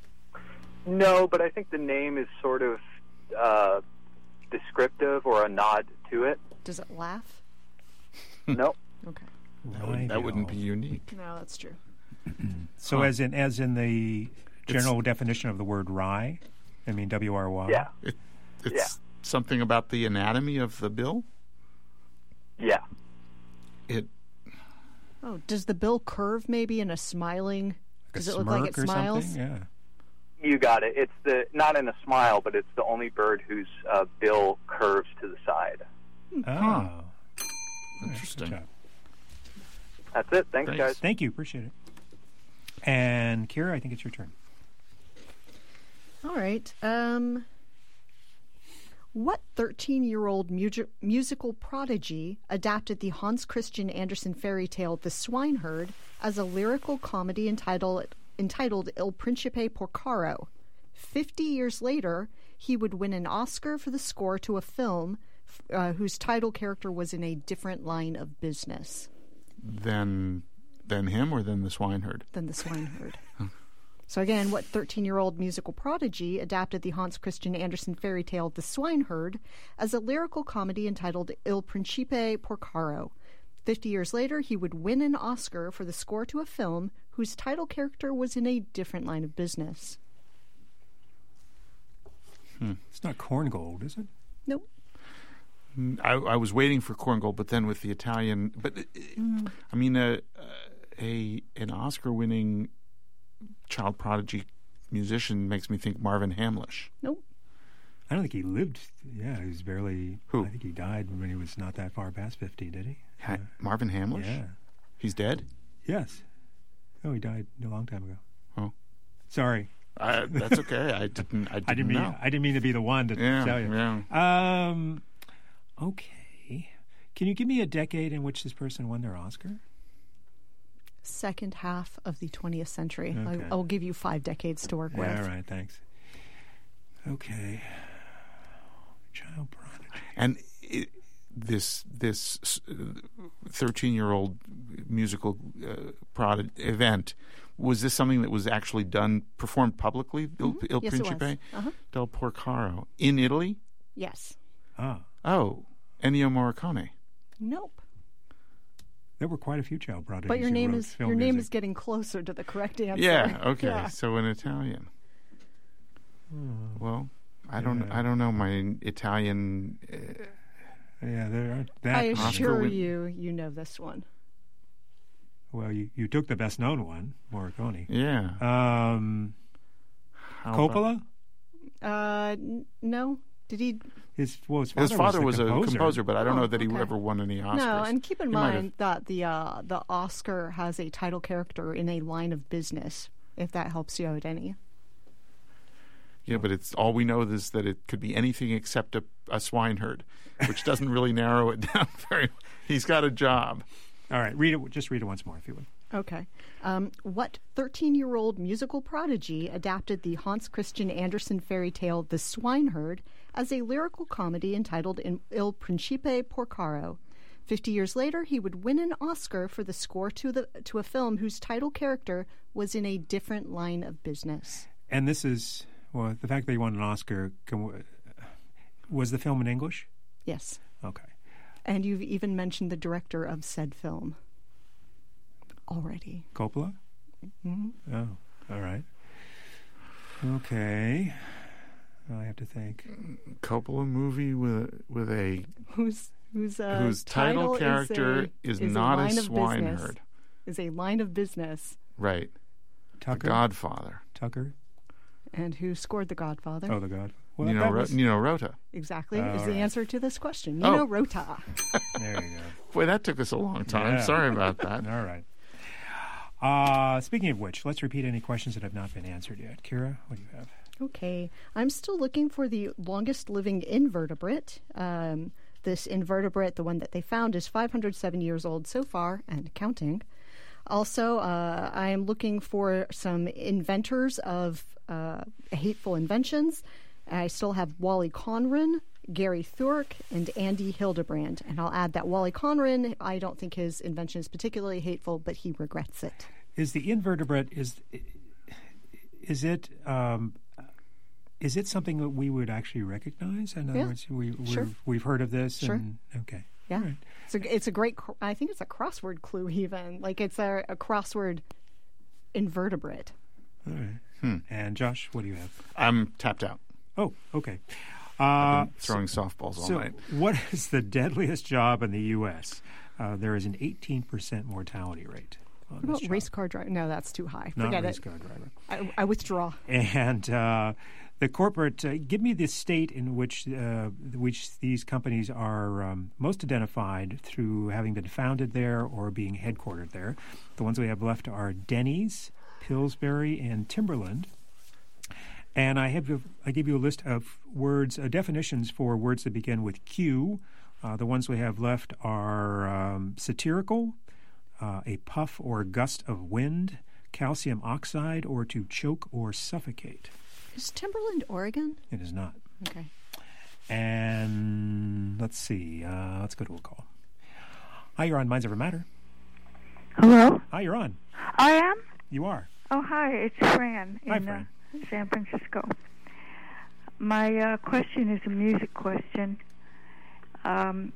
No, but I think the name is sort of uh, descriptive or a nod to it. Does it laugh? No. Okay. That, would, that wouldn't be unique. No, that's true. So Huh. as in as in the general It's- definition of the word rye, I mean W R Y. Yeah. It, it's Yeah. something about the anatomy of the bill. Yeah. It Oh, does the bill curve maybe in a smiling? a Does it look like it smirk or smiles? something? Yeah. You got it. It's the not in a smile, but it's the only bird whose uh, bill curves to the side. Oh. Interesting. Good job. That's it. Thanks, Thanks. guys. Thank you. Appreciate it. And Kira, I think it's your turn. All right. Um, what thirteen-year-old mu- musical prodigy adapted the Hans Christian Andersen fairy tale The Swineherd as a lyrical comedy entitled entitled Il Principe Porcaro? Fifty years later, he would win an Oscar for the score to a film uh, whose title character was in a different line of business Then, then him or then the swineherd? than The Swineherd. So again, what thirteen-year-old musical prodigy adapted the Hans Christian Andersen fairy tale The Swineherd as a lyrical comedy entitled Il Principe Porcaro? Fifty years later, he would win an Oscar for the score to a film whose title character was in a different line of business. Hmm. It's not Corngold, is it? Nope. I, I was waiting for Corngold, but then with the Italian, but uh, I mean, a a an Oscar-winning child prodigy musician makes me think Marvin Hamlish. Nope. I don't think he lived. Yeah, he was barely. Who? I think he died when he was not that far past fifty. Did he? Ha- Marvin Hamlish? Yeah. He's dead? Yes. Oh, he died a long time ago. Oh. Sorry. I, that's okay. I didn't. I didn't, I didn't mean. know. I didn't mean to be the one to Yeah, tell you. yeah. Um. Okay. Can you give me a decade in which this person won their Oscar? Second half of the twentieth century. Okay. I, I'll give you five decades to work with. Yeah, all right. Thanks. Okay. Child prodigy. And it, this this thirteen-year-old musical uh, prod event, was this something that was actually done, performed publicly? Il, Mhm. Il Yes, it Principe was. Uh-huh. del Porcaro in Italy? Yes. Ah. Oh, Ennio Morricone. Nope. There were quite a few child prodigies. But your who name wrote is film your name music. is getting closer to the correct answer. Yeah. Okay. Yeah. So in Italian. Well, I don't. Yeah. I don't know my Italian. Uh, Yeah, there aren't that. I Oscar assure win- you, you know this one. Well, you, you took the best known one, Morricone. yeah. Um, How about- Coppola. Uh, n- no. Did he? His well, his father, His father was, was, the a composer. composer, but I don't Oh, know that he okay. ever won any Oscars. No. And keep in He might mind that the uh, the Oscar has a title character in a line of business. If that helps you out any. Yeah, but it's all we know is that it could be anything except a, a swineherd, which doesn't really narrow it down very. He's got a job. All right, read it. Just read it once more, if you would. Okay. Um, what thirteen-year-old musical prodigy adapted the Hans Christian Andersen fairy tale The Swineherd as a lyrical comedy entitled Il Principe Porcaro? Fifty years later, he would win an Oscar for the score to the to a film whose title character was in a different line of business. And this is well, the fact that he won an Oscar. Can, was the film in English? Yes. Okay. And you've even mentioned the director of said film already. Coppola. Mm-hmm. Oh, all right. Okay. I have to think. Coppola movie with with a Whose whose uh, whose title, character is, is, a, is not a, a, line of swineherd. business, is a line of business. Right. Tucker. The Godfather. Tucker. And who scored The Godfather? Oh, The Godfather. Well, Nino, that Ro- was- Nino Rota. Exactly Oh, is the right. answer to this question. Oh. Nino Rota. There you go. Boy, that took us a long time. Yeah. Sorry about that. All right. Uh, speaking of which, let's repeat any questions that have not been answered yet. Kira, what do you have? Okay, I'm still looking for the longest living invertebrate. Um, this invertebrate, the one that they found, is five hundred seven years old so far and counting. Also, uh, I am looking for some inventors of uh, hateful inventions. I still have Wally Conran, Gary Thurk, and Andy Hildebrand. And I'll add that Wally Conran, I don't think his invention is particularly hateful, but he regrets it. Is the invertebrate, is is it um, is it something that we would actually recognize? In other Yeah, words, we, we've, sure. we've heard of this. Sure. And, okay. Yeah, All right. it's a it's a great. cr- I think it's a crossword clue even. Like it's a, a crossword invertebrate. All right. Hmm. And Josh, what do you have? I'm tapped out. Oh, okay. I've Uh, been throwing softballs all so, night. what is the deadliest job in the U S? Uh, there is an eighteen percent mortality rate on What this about job. race car driver? No, that's too high. Not Forget race it. car driver. I, I withdraw. And uh, the corporate, uh, give me the state in which uh, which these companies are um, most identified through having been founded there or being headquartered there. The ones we have left are Denny's, Pillsbury, and Timberland. And I have I give you a list of words, uh, definitions for words that begin with Q. Uh, the ones we have left are um, satirical, uh, a puff or gust of wind, calcium oxide, or to choke or suffocate. Is Timberland Oregon? It is not. Okay. And let's see. Uh, let's go to a call. Hi, you're on Minds Over Matter. Hello? Hi, you're on. I am? You are. Oh, hi, it's Fran in Hi, Fran. Uh, San Francisco. My uh, question is a music question. Um,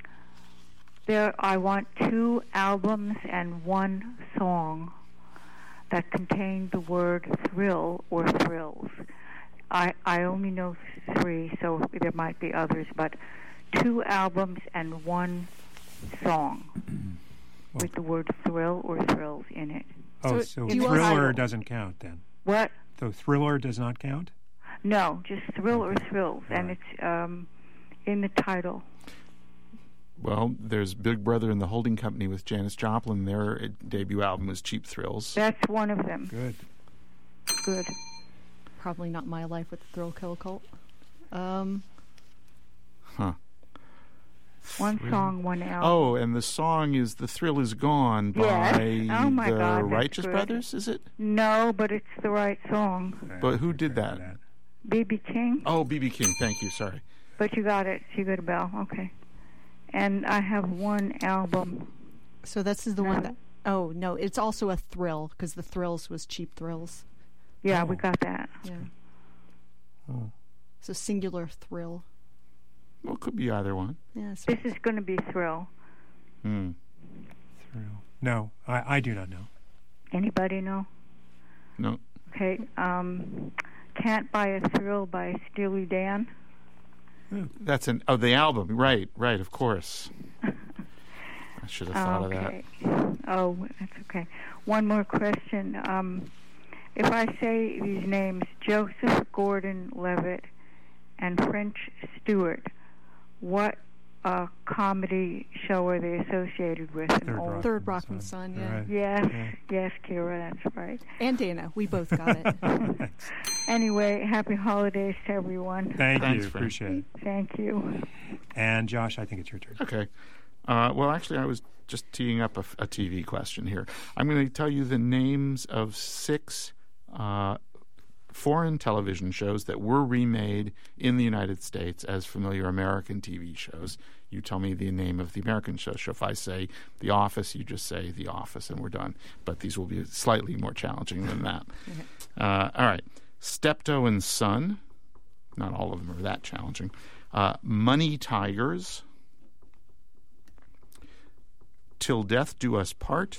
there, I want two albums and one song that contain the word thrill or thrills. I, I only know three, so there might be others, but two albums and one song with the word thrill or thrills in it. Oh, So so, do you want- Thriller doesn't count then. What? So Thriller does not count? No, just thrill or thrills, All and right. it's um, in the title. Well, there's Big Brother and the Holding Company with Janis Joplin. Their uh, debut album was Cheap Thrills. That's one of them. Good. Good. Probably not My Life with the Thrill Kill Cult. Um, Huh. One song, one album. Oh, and the song is "The Thrill Is Gone" by Yes. Oh, my the God, that's Righteous good. Brothers. Is it? No, but it's the right song. But who did that? B B King. Oh, B B King. Thank you. Sorry. But you got it. You got a bell. Okay. And I have one album. so this is the No. one that. Oh no, it's also a thrill because the Thrills was Cheap Thrills. Yeah, Oh. we got that. Yeah. Oh. So singular thrill. Well, it could be either one. Yeah. So This is going to be Thrill. Hmm. Thrill. No, I, I do not know. Anybody know? No. Okay. Um, Can't Buy a Thrill by Steely Dan. That's an oh the album. Right. Right. Of course. I should have thought okay. of that. Oh, that's okay. One more question. Um, if I say these names, Joseph Gordon-Levitt and French Stewart, what uh, comedy show are they associated with? An Third old- Rock. Third Rock from the Sun. Yeah. Right. Yes, Yeah. yes, Kira, that's right. And Dana, we both got it. Anyway, happy holidays to everyone. Thank Thanks, you. Fran. Appreciate it. Thank you. And Josh, I think it's your turn. Okay. Uh, well, actually, I was just teeing up a, f- a T V question here. I'm going to tell you the names of six uh, foreign television shows that were remade in the United States as familiar American T V shows. You tell me the name of the American show. So if I say The Office, you just say The Office, and we're done. But these will be slightly more challenging than that. Uh, all right. Steptoe and Son. Not all of them are that challenging. Uh, Money Tigers. Till Death Do Us Part,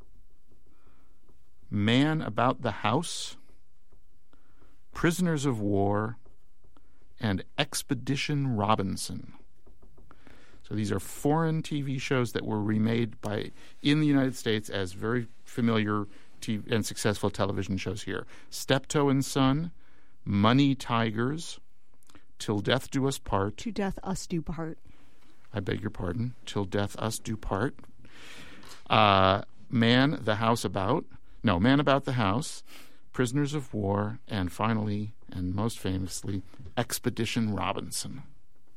Man About the House, Prisoners of War, and Expedition Robinson. So these are foreign T V shows that were remade by in the United States as very familiar T V and successful television shows here. Steptoe and Son, Money Tigers, Till Death Do Us Part. To Death Us Do Part. I beg your pardon. Till Death Us Do Part. Uh, Man the House About. No, Man About the House. Prisoners of War. And finally, and most famously, Expedition Robinson.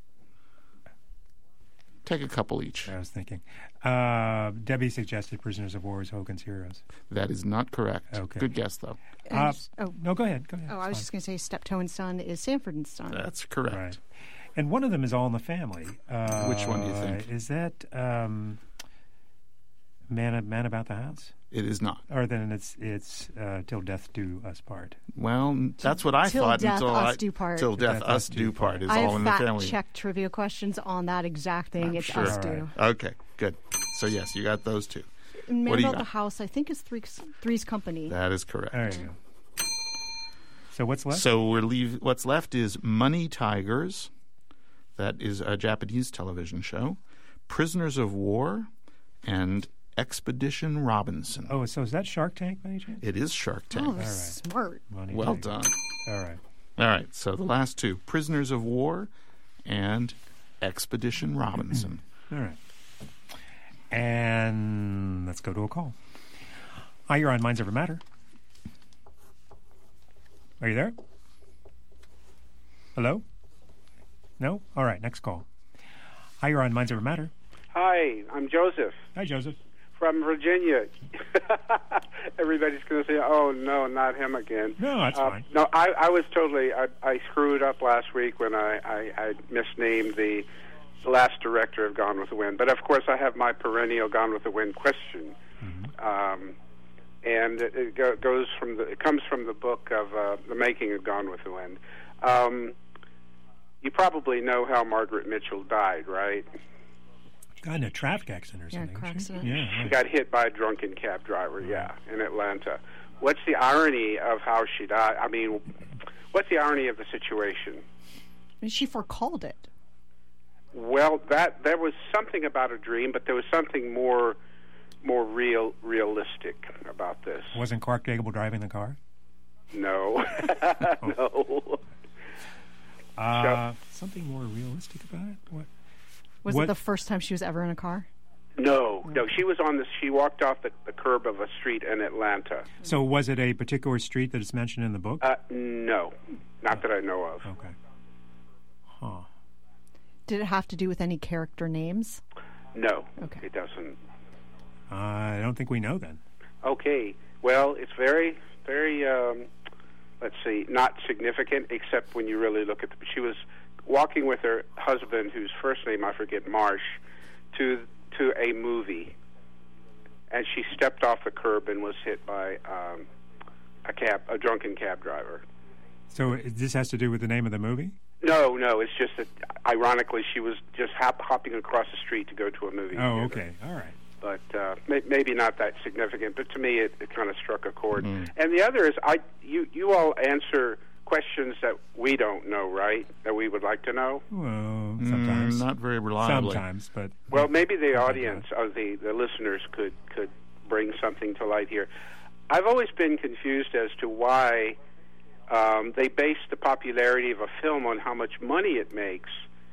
Take a couple each. I was thinking. Uh, Debbie suggested Prisoners of War is Hogan's Heroes. That is not correct. Okay. Good guess, though. Uh, just- oh. No, go ahead. Go ahead. Oh, I was just going to say Steptoe and Son is Sanford and Son. That's correct. Right. And one of them is All in the Family. Uh, Which one do you think? Is that um, Man, Man About the House? It is not. Or then it's it's uh, Till Death Do Us Part. Well, that's what I Till thought Death until Us I Do Part. Till Death, Death Us Do Part is I All have in the Family. fact-checked trivia questions on that exact thing. I'm it's sure. Us All Do. right. Okay, good. So yes, you got those two. And Man What do you About the got? House, I think, is three, Three's Company. That is correct. There you go. So what's left? So we're leave. What's left is Money Tigers. That is a Japanese television show. Prisoners of War and Expedition Robinson. Oh, so is that Shark Tank by any chance? It is Shark Tank. Oh, All right. smart. Money Well Tiger. done. All right. All right. So the last two: Prisoners of War and Expedition Robinson. All right. And let's go to a call. Hi, you're on Minds Over Matter. Are you there? Hello? No? All right, next call. Hi, you're on Minds Over Matter. Hi, I'm Joseph Hi, Joseph. from Virginia. Everybody's going to say, "Oh no, not him again." No, that's Uh, fine. No, I, I was totally. I, I screwed up last week when I, I, I misnamed the last director of Gone with the Wind. But of course, I have my perennial Gone with the Wind question, um, and it, it go, goes from the. It comes from the book of uh, the making of Gone with the Wind. Um, you probably know how Margaret Mitchell died, right? Got in a traffic accident or Yeah, something. car didn't she? accident. Yeah, She right. got hit by a drunken cab driver, yeah, in Atlanta. What's the irony of how she died? I mean, what's the irony of the situation? And she forecalled it. Well, that there was something about a dream, but there was something more more real realistic about this. Wasn't Clark Gable driving the car? No. No. Uh, something more realistic about it? What? Was What- it the first time she was ever in a car? No, no. She was on this. She walked off the, the curb of a street in Atlanta. So was it a particular street that is mentioned in the book? Uh, no, not that I know of. Okay. Huh. Did it have to do with any character names? No, Okay. it doesn't. I don't think we know then. Okay. Well, it's very, very, um, let's see, not significant, except when you really look at the. She was walking with her husband, whose first name I forget, Marsh, to to a movie, and she stepped off the curb and was hit by um, a cab, a drunken cab driver. So i- this has to do with the name of the movie? No, no, it's just that, ironically, she was just hop, hopping across the street to go to a movie. Oh, theater. okay. All right. But uh, may, maybe not that significant. But to me, it, it kind of struck a chord. Mhm. And the other is, I you you all answer questions that we don't know, right? That we would like to know. Well, sometimes. Mm, not very reliably. Sometimes, but Well, maybe the audience or the the listeners could could bring something to light here. I've always been confused as to why um, they base the popularity of a film on how much money it makes,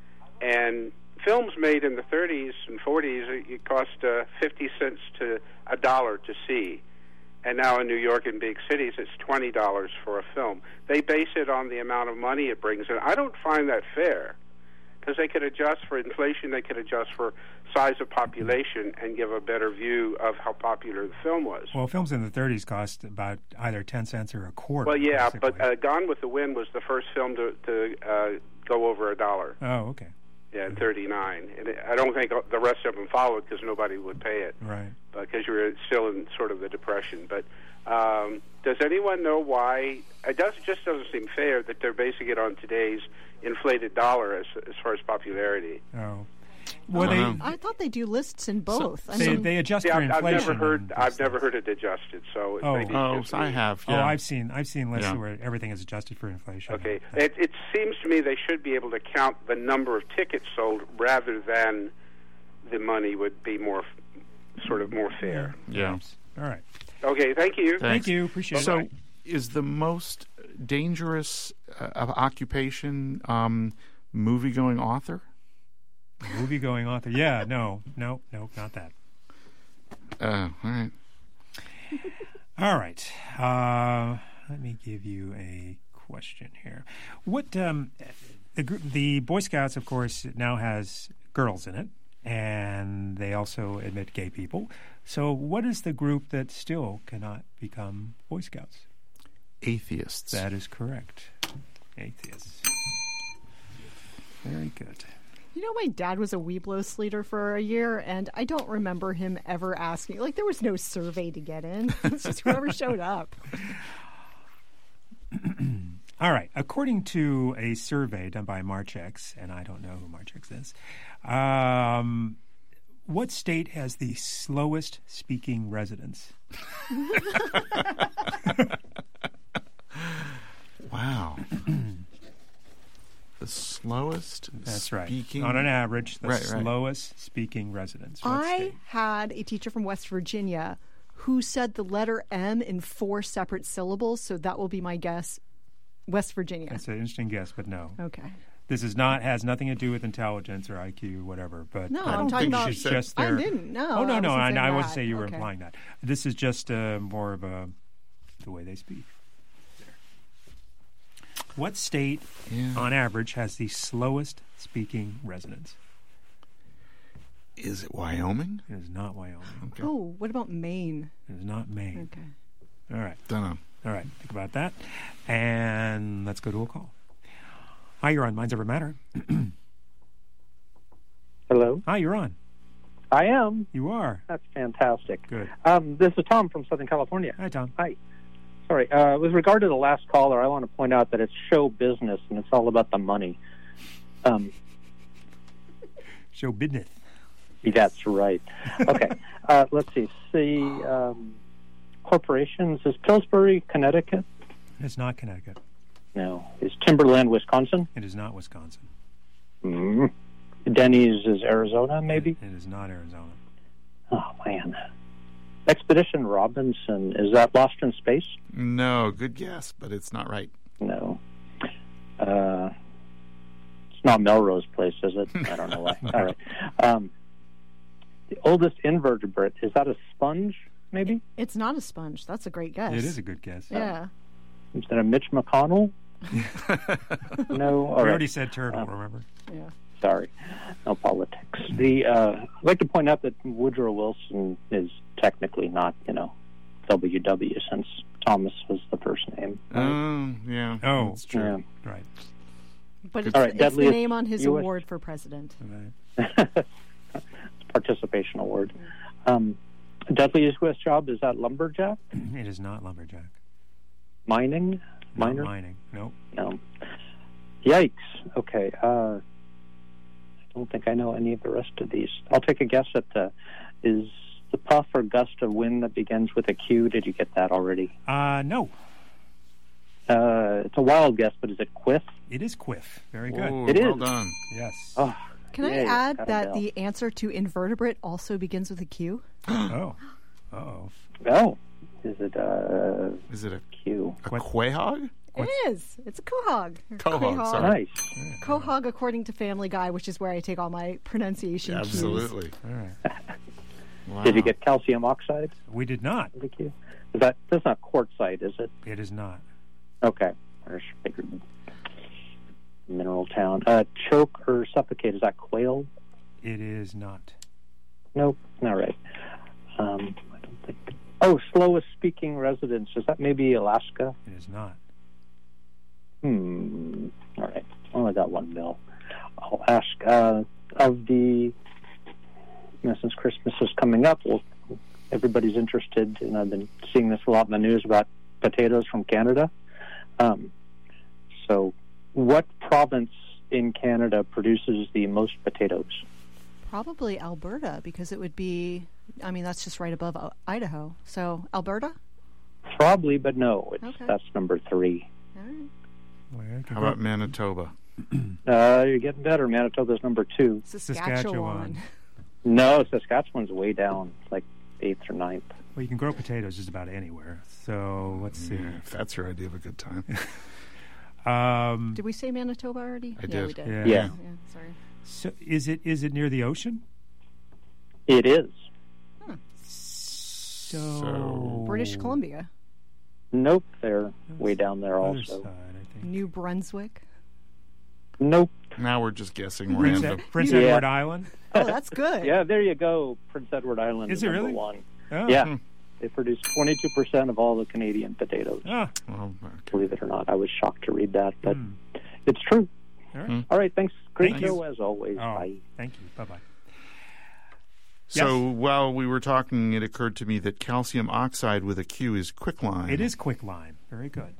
and films made in the thirties and forties it cost uh, fifty cents to a dollar to see, and now in New York and big cities it's twenty dollars for a film. They base it on the amount of money it brings, and I don't find that fair, because they could adjust for inflation, they could adjust for size of population, and give a better view of how popular the film was. well, films in the thirties cost about either ten cents or a quarter. Well, yeah, basically. but uh, Gone with the Wind was the first film to, to uh, go over a dollar. Oh, okay. Yeah, in thirty-nine. And it, I don't think the rest of them followed because nobody would pay it, Right. because you were still in sort of the Depression. But um, does anyone know why? It does, just doesn't seem fair that they're basing it on today's inflated dollar as, as far as popularity. Oh. Well, I they, don't know. I thought they do lists in both. I they, mean, they adjust See, for I've, I've inflation. never heard. and I've stuff. never heard it adjusted. So Oh. maybe it's Oh, just I me. have. Oh, Yeah. I've seen I've seen lists Yeah. where everything is adjusted for inflation. Okay. It, it seems to me they should be able to count the number of tickets sold rather than the money would be more, f- sort of more fair. Yeah. All right. Okay. Thank you. Thanks. Thank you. Appreciate So, it. is the most dangerous uh, occupation, um, movie-going author? Movie-going author. Yeah, no, no, no, not that. Uh, all right. All right. Uh, let me give you a question here. What um, the gr- the Boy Scouts, of course, now has girls in it, and they also admit gay people. So, what is the group that still cannot become Boy Scouts? Atheists. That is correct. Atheists. Very good. You know, my dad was a Weeblos leader for a year, and I don't remember him ever asking. Like, there was no survey to get in. It's just whoever showed up. All right. According to a survey done by Marchex, and I don't know who Marchex is, um, what state has the slowest speaking residents? Wow. The slowest That's right. speaking... On an average, the right, slowest right. speaking residents. What I state? had a teacher from West Virginia who said the letter M in four separate syllables, so that will be my guess. West Virginia. That's an interesting guess, but no. Okay. This is not has nothing to do with intelligence or I Q, whatever. But No, I I'm don't talking think about- she's just I their, didn't, no, Oh no, I no, wasn't I, saying I wouldn't that. say you were Okay. implying that. This is just uh, more of a the way they speak. There. What state, Yeah. on average, has the slowest speaking residents? Is it Wyoming? It is not Wyoming. Okay. Oh, what about Maine? It is not Maine. Okay. All right. Don't know. All right. Think about that. And let's go to a call. Hi, you're on Minds Over Matter. Hello. Hi, you're on. I am. You are. That's fantastic. Good. Um, this is Tom from Southern California. Hi, Tom. Hi. Sorry. Uh, with regard to the last caller, I want to point out that it's show business and it's all about the money. Um, show business. That's right. Okay. uh, let's see. See, um, corporations. Is Pillsbury, Connecticut? It's not Connecticut. No. Is Timberland, Wisconsin? It is not Wisconsin. Mm. Denny's is Arizona, maybe? It is not Arizona. Oh, man. Expedition Robinson, is that Lost in Space? No, good guess, but it's not right. No. Uh, it's not Melrose Place, is it? I don't know why. All right. Um, the oldest invertebrate, is that a sponge, maybe? It's not a sponge. That's a great guess. It is a good guess. Yeah. Is that a Mitch McConnell? No. All we right. already said turtle, Uh, remember? Yeah. Sorry. No politics. The uh, I'd like to point out that Woodrow Wilson is technically not, you know, W W since Thomas was the first name. Um, yeah. Oh, that's true. Yeah. Right. But it's, All right, it's the deadliest name on his U S award for president. Participation award. Um, deadliest U S job, is that lumberjack? It is not lumberjack. Mining? Not Miner? mining. Nope. No. Yikes. Okay. Uh, I don't think I know any of the rest of these. I'll take a guess at the, is the puff or gust of wind that begins with a Q. Did you get that already? Uh, no. Uh, it's a wild guess, but is it quiff? It is quiff. Very good. Whoa, It well is. done. Yes. Oh, Can yay, I add got a that bell. the answer to invertebrate also begins with a Q? Oh. Uh-oh. Oh, is it uh, Is it a, Q? a quahog? It is. It's a quahog. Or Quahog, quahog. sorry. Nice. Quahog, according to Family Guy, which is where I take all my pronunciation cues. Absolutely. All right. Wow. Did you get calcium oxide? We did not. with a Q? Is that that's not quartzite, is it? It is not. Okay. I just figured mineral town. Uh, choke or suffocate, is that quail? It is not. Nope, not right. Um, I don't think. Oh, slowest speaking residents, is that maybe Alaska? It is not. Hmm. All right. Only got one bill. I'll ask uh, of the. You know, since Christmas is coming up, well, everybody's interested, and I've been seeing this a lot in the news about potatoes from Canada. Um, so, what province in Canada produces the most potatoes? Probably Alberta, because it would be, I mean, that's just right above uh, Idaho. So, Alberta? Probably, but no. It's, Okay. That's number three. All right. Well, How about Manitoba? Uh, you're getting better. Manitoba's number two. Saskatchewan. No, Saskatchewan's way down. It's like eighth or ninth. Well, you can grow potatoes just about anywhere. So let's see. Yeah, if that's your idea of a good time. um, Did we say Manitoba already? I yeah, did. we did. Yeah. Yeah. yeah. Sorry. So is it is it near the ocean? It is. So, So- British Columbia, Nope, they're way down there Other also. side, I think. New Brunswick. Nope. Now we're just guessing Prince, random. Ed- Prince Yeah. Edward Island. Oh, that's good. Yeah, there you go. Prince Edward Island Is is, it number really? one. Oh. Yeah, Hmm. they produce twenty-two percent of all the Canadian potatoes. Ah. Well, okay. Believe it or not, I was shocked to read that, but Hmm. it's true. All right. Hmm. All right, thanks. Great Thank show you. as always. Oh, Bye. thank you. Bye bye. So Yes. while we were talking, it occurred to me that calcium oxide with a Q is quicklime. It is quicklime. Very good.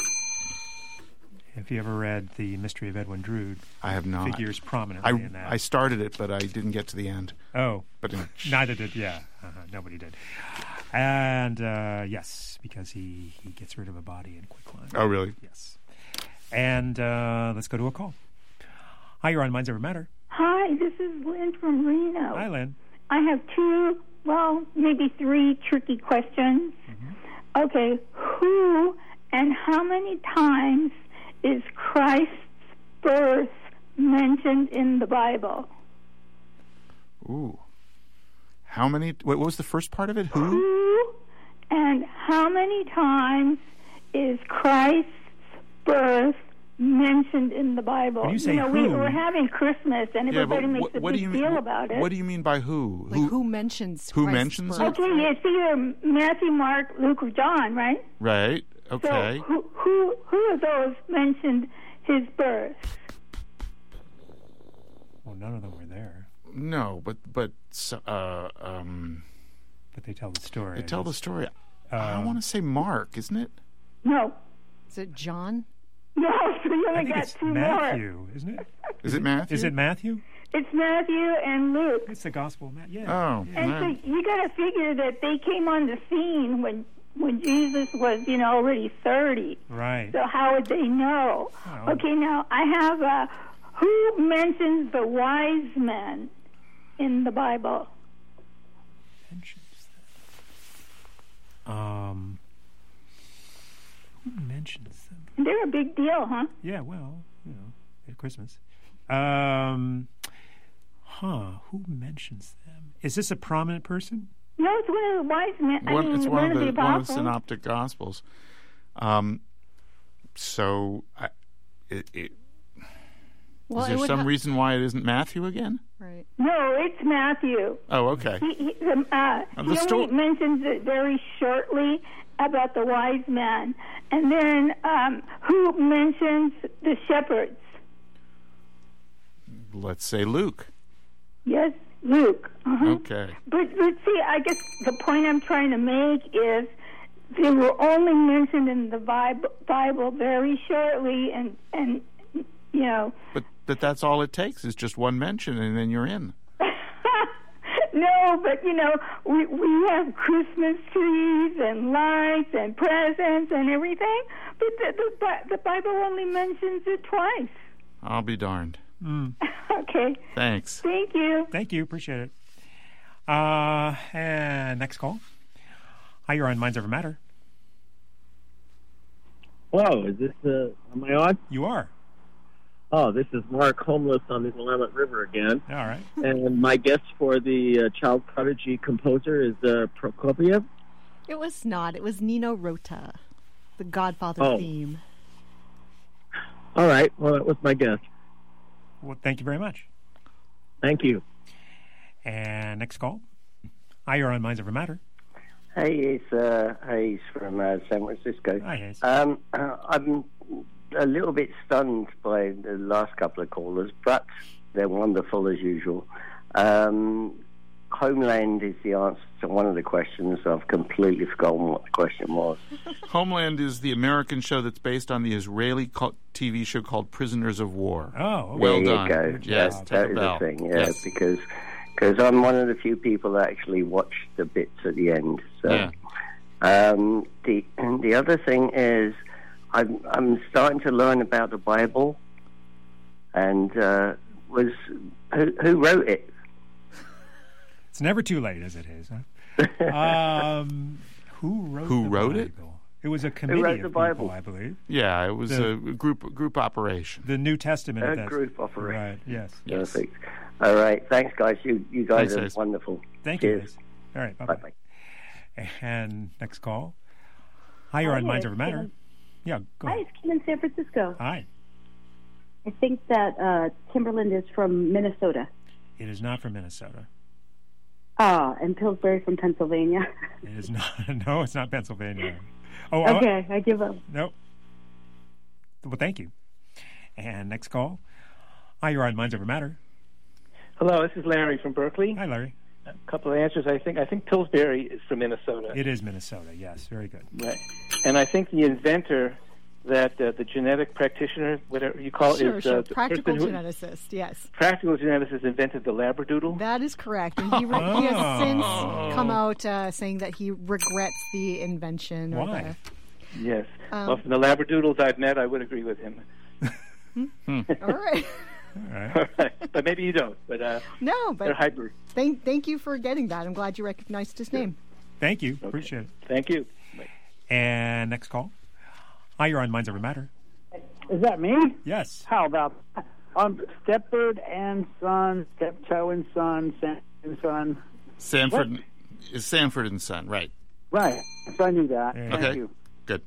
Have you ever read The Mystery of Edwin Drood? I have not. Figures prominently I, in that. I started it, but I didn't get to the end. Oh. But in, Neither did, yeah. Uh-huh. Nobody did. And, uh, yes, because he, he gets rid of a body in quicklime. Oh, really? Yes. And uh, let's go to a call. Hi, you're on Minds Ever Matter. Hi, this is Lynn from Reno. Hi, Lynn. I have two, well, maybe three tricky questions. Mm-hmm. Okay, who and how many times is Christ's birth mentioned in the Bible? Ooh. How many? What, what was the first part of it? Who? Who and how many times is Christ's birth mentioned in the Bible? When you say know, who- we, we're having Christmas, and Yeah, but everybody makes what, a what big do you mean, deal what, about it. What do you mean by who? Like who, mentions who Christ's mentions birth? it? Okay, it's either Matthew, Mark, Luke, or John, right? Right. Okay. So who who who of those mentioned his birth? Well, none of them were there, No, but but uh, um, but they tell the story. they tell the story. I Um, want to say Mark, isn't it? No, Is it John? no. So you I only think got it's two more. Matthew, isn't it? Is it Matthew? Is it Matthew? It's Matthew and Luke. It's the Gospel of Matthew. Yeah. Oh, yeah. And man. so you got to figure that they came on the scene when when Jesus was, you know, already thirty. Right. So how would they know? Oh. Okay, now I have uh, who mentions the wise men in the Bible? Mentions that. Um, who mentions them? They're a big deal, huh? Yeah, well, you know, at Christmas. Um, huh? Who mentions them? Is this a prominent person? No, it's one of the wise men. I One, mean, it's one, of the, one of the apostles. synoptic gospels. Um, so, I, it, it, Well, is it there would some ha- reason why it isn't Matthew again? Right. No, it's Matthew. Oh, okay. He, he, um, uh, Uh, he the sto- only mentions it very shortly about the wise men. And then um, who mentions the shepherds? Let's say Luke. Yes, Luke. Uh-huh. Okay. But, but see, I guess the point I'm trying to make is they were only mentioned in the Bible, Bible very shortly, and, and you know, But but that's all it takes is just one mention, and then you're in. no, but you know, we we have Christmas trees and lights and presents and everything, but the the, Bi- the Bible only mentions it twice. I'll be darned. Mm. Okay. Thanks. Thank you. Thank you. Appreciate it. Uh, and next call. Hi, you're on Minds Ever Matter. Hello, is this uh, am I on? You are. Oh, this is Mark, homeless on the Willamette River again. All right. And my guess for the uh, child prodigy composer is uh, Prokofiev. It was not. It was Nino Rota, the Godfather Oh. theme. All right, well, that was my guess. Well, thank you very much. Thank you. And next call. Hi, you're on Minds Ever Matter. Hey, it's uh, Hayes from uh, San Francisco. Hi, Hayes. Um, uh, I'm a little bit stunned by the last couple of callers, but they're wonderful as usual. Um, Homeland is the answer to one of the questions. I've completely forgotten what the question was. Homeland is the American show that's based on the Israeli co- T V show called Prisoners of War. Oh, okay. well there done. you go. Yes, that, take that a is bow. the thing, yeah, Yes. because cause I'm one of the few people that actually watched the bits at the end. So, Yeah. um, the and the other thing is, I'm I'm starting to learn about the Bible, and uh, was who, who wrote it? It's never too late, as it is. Huh? um, who wrote Who the wrote Bible? it? It was a committee wrote of the people, Bible? I believe. Yeah, it was The- a group group operation. The New Testament. A of that. group operation. Right, yes. Yes. Perfect. All right. Thanks, guys. You you guys Thanks, are guys. wonderful. Thank you. Cheers. Guys. All right, bye-bye. Bye-bye. And next call. Hi, you're Hi, on Minds it's Over Matter. Kim. Yeah, go Hi, ahead. it's Kim in San Francisco. Hi. I think that uh, Timberland is from Minnesota. It is not from Minnesota. Ah, and Pillsbury from Pennsylvania. It is not. No, it's not Pennsylvania. Oh, oh, Okay, I give up. Nope. Well, thank you. And next call. Hi, you're on Minds Over Matter. Hello, this is Larry from Berkeley. Hi, Larry. A couple of answers. I think I think Pillsbury is from Minnesota. It is Minnesota. Yes, very good. Right. And I think the inventor, that uh, the genetic practitioner, whatever you call Sure, it, is sure. uh, the Practical person who, geneticist, yes. practical geneticist invented the Labradoodle. That is correct. And he, re- he has since come out uh, saying that he regrets the invention. Or Why? The, Yes. Um, well, from the Labradoodles I've met, I would agree with him. all right. All right. All right. But maybe you don't. But uh, No, but they're hyper. thank, thank you for getting that. I'm glad you recognized his name. Thank you. Appreciate it. Thank you. And next call. Hi, you're on Minds Over Matter. Is that me? Yes. How about um, Stepford and Son, Steptoe and Son, Sanford and Son? Sanford What? is Sanford and Son, right? Right. So I knew that. Yeah. Thank Okay. you. Good.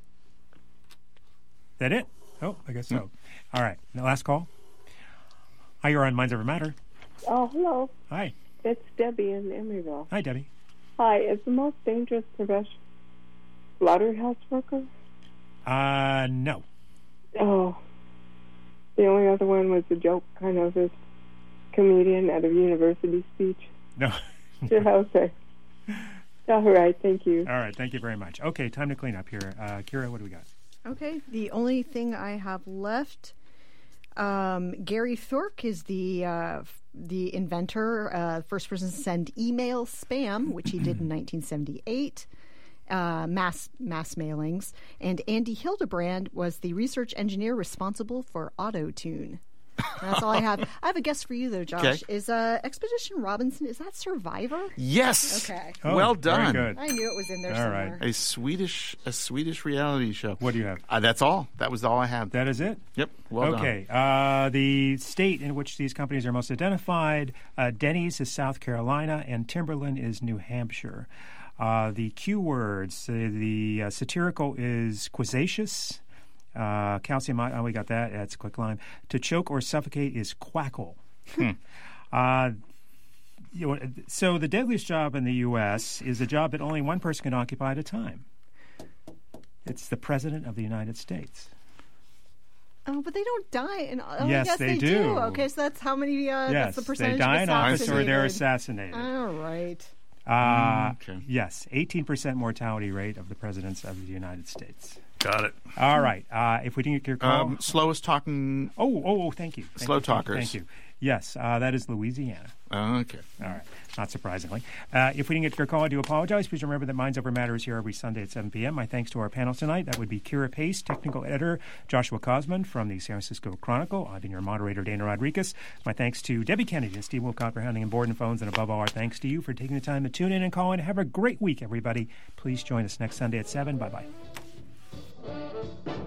That it? Oh, I guess so. All right. Now, last call. Hi, you're on Minds Over Matter. Oh, hello. Hi. It's Debbie in Emeryville. Hi, Debbie. Hi. Is the most dangerous profession slaughterhouse worker? Uh, no. Oh. The only other one was a joke, kind of, this comedian at a university speech. No. Yeah, okay. All right. Thank you. All right. Thank you very much. Okay, time to clean up here. Uh, Kira, what do we got? Okay, the only thing I have left, um, Gary Thorpe is the uh, f- the inventor, uh, first person to send email spam, which he did in nineteen seventy-eight, uh, mass mass mailings, and Andy Hildebrand was the research engineer responsible for AutoTune. And that's all I have. I have a guess for you, though, Josh. Okay. Is uh, Expedition Robinson, is that Survivor? Yes. Okay. Oh, well very done. good. I knew it was in there All somewhere. right. A Swedish a Swedish reality show. What do you have? Uh, that's all. That was all I had. That is it? Yep. Well okay. Uh, the state in which these companies are most identified, uh, Denny's is South Carolina, and Timberland is New Hampshire. Uh, the Q words, uh, the uh, satirical is quasacious. Uh, calcium, oh, we got that. That's quick lime. To choke or suffocate is quackle. Hmm. Uh, you know, so the deadliest job in the U S is a job that only one person can occupy at a time. It's the President of the United States. Oh, but they don't die. In, oh, Yes, yes, they they, do. Okay, so that's how many? Uh, Yes, that's the they percentage die of in office or they're assassinated. assassinated. All right. Uh, okay. Yes, eighteen percent mortality rate of the presidents of the United States. Got it. All right. Uh, if we didn't get your call. Um, slowest talking. Oh, oh, oh, thank you. Thank Slow you, thank you, talkers. Thank you. Yes, uh, that is Louisiana. Okay. All right. Not surprisingly. Uh, if we didn't get to your call, I do apologize. Please remember that Minds Over Matter is here every Sunday at seven p.m. My thanks to our panel tonight. That would be Kira Pace, technical editor, Joshua Cosman from the San Francisco Chronicle. I've been your moderator, Dana Rodriguez. My thanks to Debbie Kennedy and Steve Wilcott for handling board and phones. And above all, our thanks to you for taking the time to tune in and call in. Have a great week, everybody. Please join us next Sunday at seven. Bye-bye.